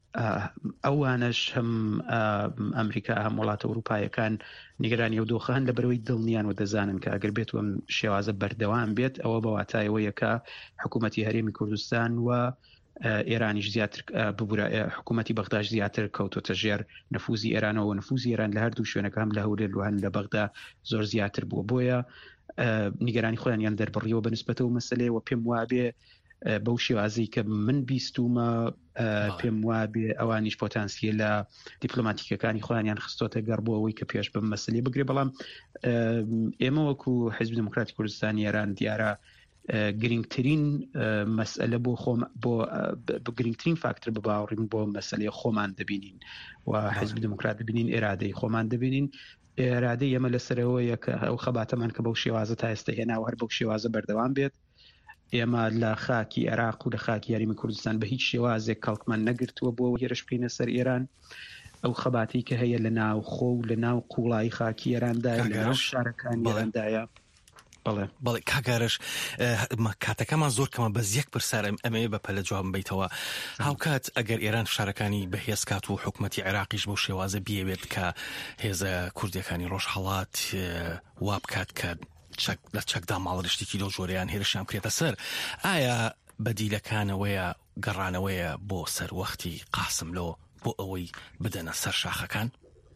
ئەوانش هەم ئەمریکا هەم وڵاتە ئوروپایەکان نیگەرانی ئەو دۆخەن لە بەرەوەی دڵنیان و دەزانن کە ئەگەر بێت ئەم شێوازە بەردەوام بێت ئەوە بە واتایەوەیەکە حکوومەتی هەرێمی کوردستان و ئێرانیش زیاتر ببوورە حکوومەتی بەغداش زیاتر کەوتۆتە ژێر نفوزی ئێرانەوە نفوزی ئێران لە هەردوو شوێنەکە هەم لە هەولێر و هەم لە بەغدا زۆر زیاتر بووە. بۆیە نیگەرانی خۆیان دەربڕیەوە بەنسبەتەوە مەسەلەیەوە پێم وابێ بەو شێوازەی کە من بیستومە پێم وابێ ئەوانیش پۆتانسیە لە دیپلۆماتیکەکانی خۆیان خستۆتە گەڕ بۆ ئەوەی کە پێش بم مەسەلەی بگرێ. بەڵام ئێمە وەکو حیزب دموکراتی کوردستانی ئێران دیارە گرنگترین مەسئلە بۆ گرنگترین فاکتور بباوڕین بۆ مەسئلەی خۆمان دەبینین و حیزب دموکرات دەبینین ئێرادەی خۆمان دەبینین. ئێرادەی ئێمە لەسەرەوەیە کە ئەو خەباتەمان کە بەو شێوازە تا ئێستا هێناوە هەر بەو شێوازە بەردەوام بێت. ئێمە لە خاکی عێراق و لە خاکی یاریمی کوردستان بە هیچ شێوازێک کەڵکمان نەگرتووە بۆ هێرش بکەینە سەر ئێران. ئەو خەباتی کە هەیە لە ناو خۆ و لە ناو قوڵایی خاکی ئێراندا لە ناو شارەکانی ئێراندایە. بەڵێ کاگارش کاتەکەمان زۆر کەمە بەس یەک پرسیار ئەمەیە بە پەلە جواب بیتەوە. هاوکات ئەگەر ئێران شارەکانی بەهێز کات و حکوومەتی عێراقیش بۆ شێوازە بیەوێت کە هێزە کوردیەکانی ڕۆژهەڵات وا بکات کە لە چەکدا ماڵڕشتێکی لەو جۆرەیان هێرشیان کرێتە سەر، ئایا بەدیلەکانەوەیە گەڕانەوەیە بۆ سەر وەختی قاسملۆ بۆ ئەوەی بدەنە سەر شاخەکان؟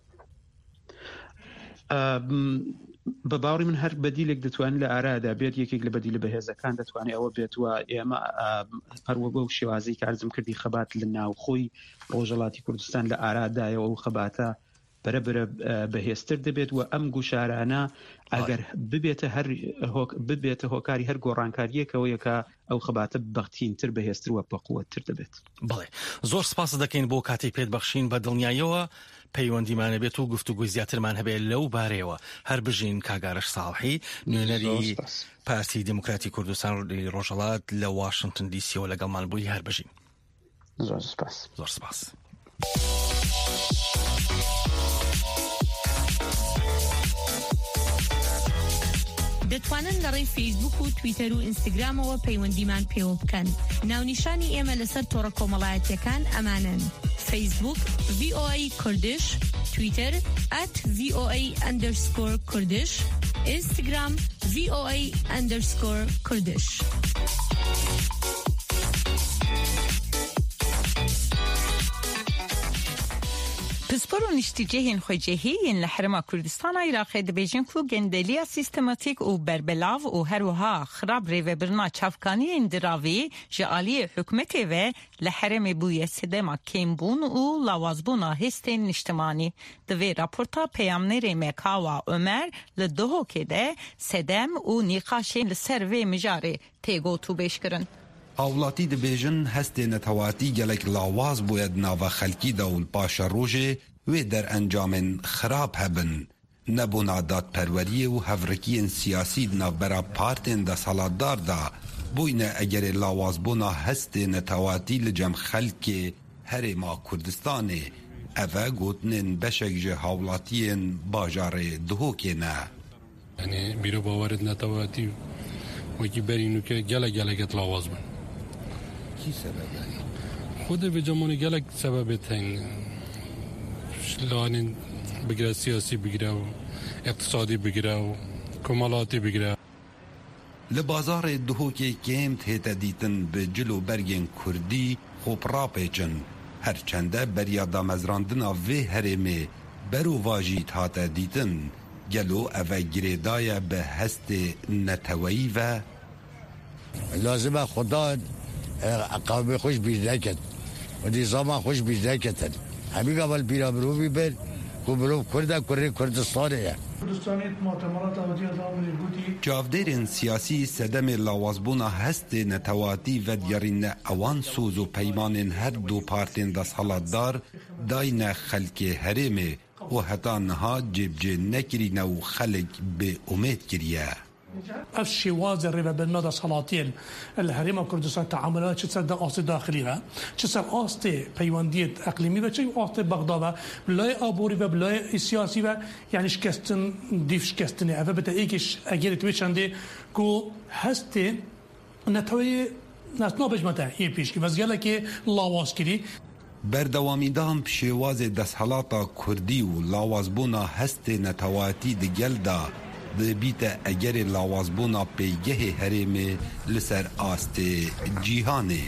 بە باوەڕی من هەر بەدیلێک دەتوانێت لە ئارادا بێت، یەکێک لە بەدیلە بەهێزەکان دەتوانێت ئەوە بێت و ئێمە هەروەگە و شێوازەی کارزم کردی خەبات لە ناوخۆی ڕۆژهەڵاتی کوردستان لە ئارادایەوە و خەباتە بەرەبرە بەهێزتر دەبێت و ئەم گوشارانە ئەگەر ببێتە هۆکاری هەر گۆڕانکاریەکەوەیەکە ئەو خەباتە بەختینتر بەهێزتر وە بەقووەتر دەبێت. بڵێ زۆر سپاس دەکەین بۆ کاتی پێت بەخشین بە دڵنیاییەوە پەیوەندیمانە بێت و گفتوگوی زیاترمان هەبێت لەو بارەیەوە. هەر بژین کاگارش ساڵحی نوێنەری پارتی دموکراتی کوردستان ڕۆژهەڵات لە واشنگتن دی سی و لەگەڵمان بووی. هەر بژین. زۆر سپاس. زۆر سپاس. دەتوانن لە ڕێی فیسبوک و تویتەر و ئینستاگرامەوە پەیوەندیمان پێوە بکەن. ناونیشانی ئێمە لەسەر تۆڕە کۆمەڵایەتیەکان ئەمانن: فیسبوک VOA کوردش، تویتر @VOA_کوردش، ئینستاگرام VOA_کوردش. پسپۆر و نیشتیجێهین خۆجێهین لە حرما کوردستانە عێراقی دەبێژن کو گەندەلیە سیستماتیک و بربلاو و هەروەها خراب ڕێوەبرنا چاوکانیên diravî ji aliyê حکومەتê ve li herêmê bûye sedema kêmbûn û lawazbûna hêstên niştimanî. Di vê raporta peyamnêrê me Kawa Ömer li Duhokê de sedem û nîqaşên li ser vê mijarê têgot û bêjkirin. هاوڵاتی دەبێژن هەستێ نەتەواتی gelek lawaz bûye di nava xelkî de û paşa rojê wê derεncamên xirab hebin. Nebûna dadperweriyê û hevrekiyên siyasî di navbera partên desalatdar da bûyne egerê lawazbûna hestê netewatî li cem xelkê Herêma Kurdistanê. Ev e gotinên beşek ji hawlatiyên bajarê Duhokê ne. Yani bîro bawerit netewatî wekî berîn ke gelek lawaz bin. خودی به جمعونی گلک سببت هنگ لانین بگیره، سیاسی بگیره و اقتصادی بگیره و کمالاتی بگیره. Kî sebebe? Xwedê vêjamûnê gelek sibabet hene. Kî sebebe? Xwedê vêjamûnê gelek sebabet hene. Kî sebebe? Xwedê vêjamûnê gelek sebabet hene. اقتصادی بگیره و کمالاتی بگیره. لبازار دهوکی کمت هیتا دیتن به جلو برگین کردی خوب را پیچن هرچنده بریادا مزراندنا وی هرمه برو واجیت هاتا دیتن گلو اوه گریدای به هست نتوایی و لازمه خدا قوم خوش بیزده کد و نظام خوش بیزده کدن همین قبل بیرا برو بیبر که برو کردستانه جاودرین سیاسی سدم لاوازبونا هست نتواتی و دیارین اوان سوز و پیمان هر دو پارتین دست حالات دار داین خلک هرمه و حتی نها جبجه نکرین و خلق به امید کریه الشواذ الربا بالنظر سلاطين الهرم كردستان تعاملات تصدق قاصد داخليها تصدق قاصد بيواندية اقليمي و چه قاصد بغداد بلاي ابوري و بلاي سياسي و يعني شكستن ديف شكستن اف بتا ايكش اگر تويشنده كو هست نتوي ناس بجمتا اي پیش کی وزگله که لاواز کری بردوامیدان شواز دستحالاتا کردی و لاوازبونا هست نتواتی دگل دا بیت اگر لاوازبونا پیگه هرمه لسر آست جیهانه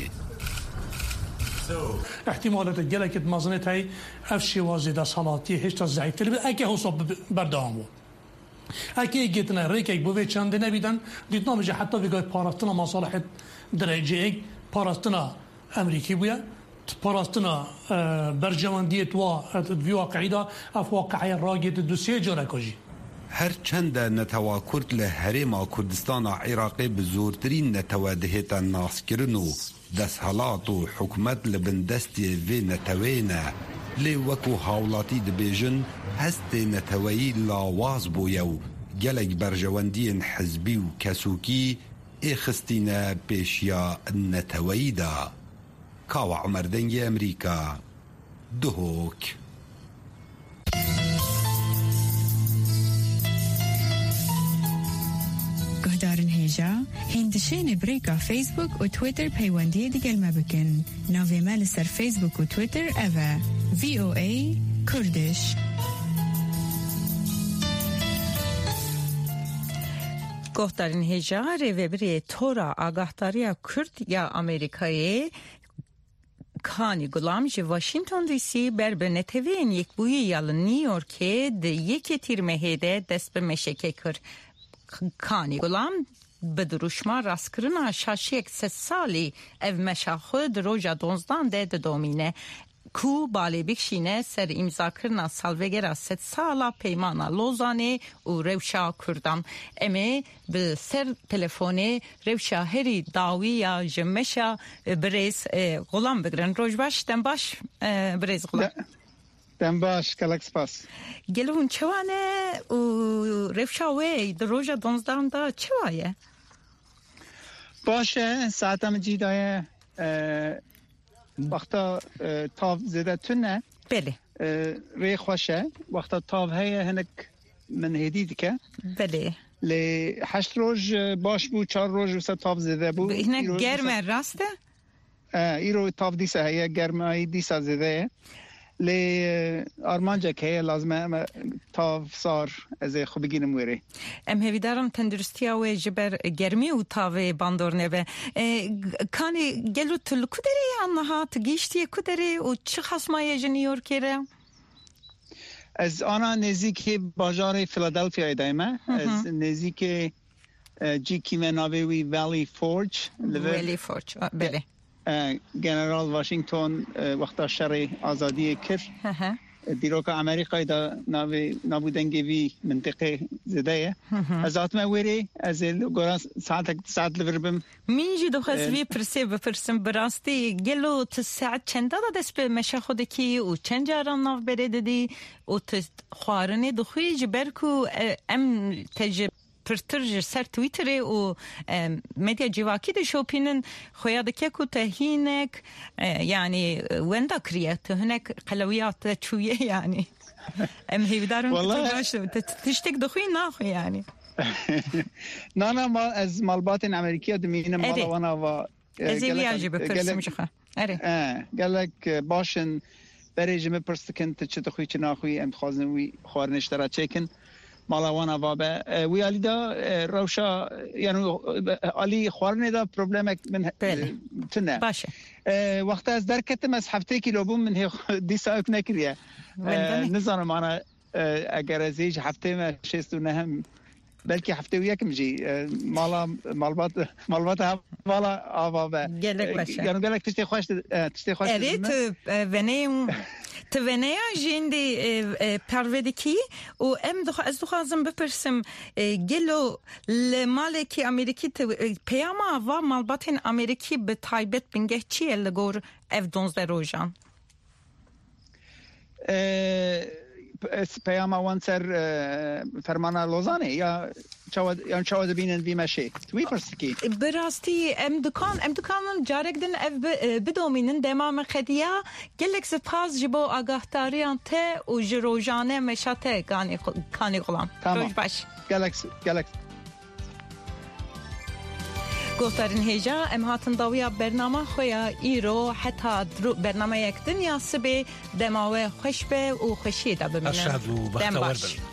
احتمالات گلک مازنت های افشی وازده سالاتی هشتا ضعیفتر بید اگه حساب بردامو اگه گیتنه ریک اگه بوی چنده نبیدن دیدنا میشه حتی بگاه پاراستنا مصالح درجه اگ پاراستنا امریکی بویا پاراستنا برجواندیت و واقعی دا اف واقعی راگیت دوسیه جاره کجی هر چند نتوا کرد لهرما کردستان عراقی بزورترین نتوا دهیتا ناس کرنو دستحالات و حکومت لبندستی وی نتوینه لی وکو حاولاتی دبیجن هست نتوایی لاواز بویو گلک برجواندین حزبی و کسوکی اخستین پیشیا نتوایی دا کاو عمر دنگی امریکا دهوک گهدارن هیجا هندشین بریکا فیسبوک و تویتر پیوندی دیگل مبکن ناوی مال سر فیسبوک و تویتر اوه VOA کردش گهدارن هیجا روی تورا آگاهداری کرد یا امریکایی کانی گلام جی واشنطن دی سی بر به نتوین یک بوی یال نیویورک ده یک تیر مهده دست به مشکه کرد کانی گلام به دروشما راست کرنا شاشی یک 3 سالی او مشا خود روژا 12 ده دومینه کو بالی بکشینه سر امضا کرنا سالوگرا 3 سالا پیمانا لوزانه و روشا کردم امی به سر تلفونه روشا هری داوی یا جمشا بریز غلام بگرن روش باش دم باش بریز غلام دم باش کلک سپاس گلون چوانه و روشا وی در روژا 12 دا چوایه باشه ساعتم جیدای وقتا تاف زده تونه بله ری خوشه وقتا تاف هیه هنک من هدید که بله لی 8 روز باش بو 4 روز وسط تاف زده بو اینه گرمه راسته؟ ایرو تاف دیسه هیه گرمه دیسه زده لی آرمانجا که لازمه تاف صار از خوب بگیرم ویره ام هیوی دارم تندرستی و جبر گرمی و تاف باندور نبه کانی گلو تلو کدری آنها تگیشتی کدری و چه خصمای نیویورکی را؟ از آنها نزدیک بازار فیلادلفیا دایمه از نزدیک جی کیمه ناوی ولی فورج بله جنرال واشنگتن وقتا شر آزادی کرد دیرو که امریکای دا نابودنگی وی منطقه زده از آتمه ویری از گورا ساعت لوربم مینجی دو خزوی پرسم براستی گلو ساعت چنده دا دست به مشه خوده کی و چند جاران ناف برده دی و خوارنه دو خوی جبر کو ام تجربه پرترج سر تویتر و مدیا جواکی ده شوپینن خویاده که کو تهینک یعنی وندا کریت هناك قلویات چویه یعنی ام هیدارم تشتک دخوی ناخو یعنی نه ما از مالبات امریکا دمینه مالوانا و از ویاجی بپرسم شخه اره گلک باشن برای جمع پرستکن چه دخوی چه ناخوی ام خوازن وی خوارنش داره چکن مالاوانا بابا ویالی دا روشا یعنی علی خوارنه دا پروبلمک من تنه باشه وقت از درکتم از هفته کیلو بوم من دیسا اک نکریه نظام انا اگر ازیج هفته ما شستونه هم بلکه هفته یکم جی مالبات مالا آبابه گلک باشه یعنی گلک تشتی خوش evet تونیا جندی پرودکی و از دخوازم بپرسم گلو لمالکی امریکی پیاما و مالباتین امریکی به تایبت بنگه چیه لگور اف 12 روزان پیام وانسر فرمانه لوزانه یا چاود بینن بی مشه توی پرسکی براستی ام دکان جارک دن اف بدومینن دمام خدیا گلک سپاس جبو آگاهتاریان ته و جروجانه مشاته کانی غلام روش باش گلک گفتارین هیجا ام هاتن داویا برنامه خویا ایرو حتی برنامه یک دنیا سبی دماوه خوش به و خوشی دا ببینن ارشاد و بختور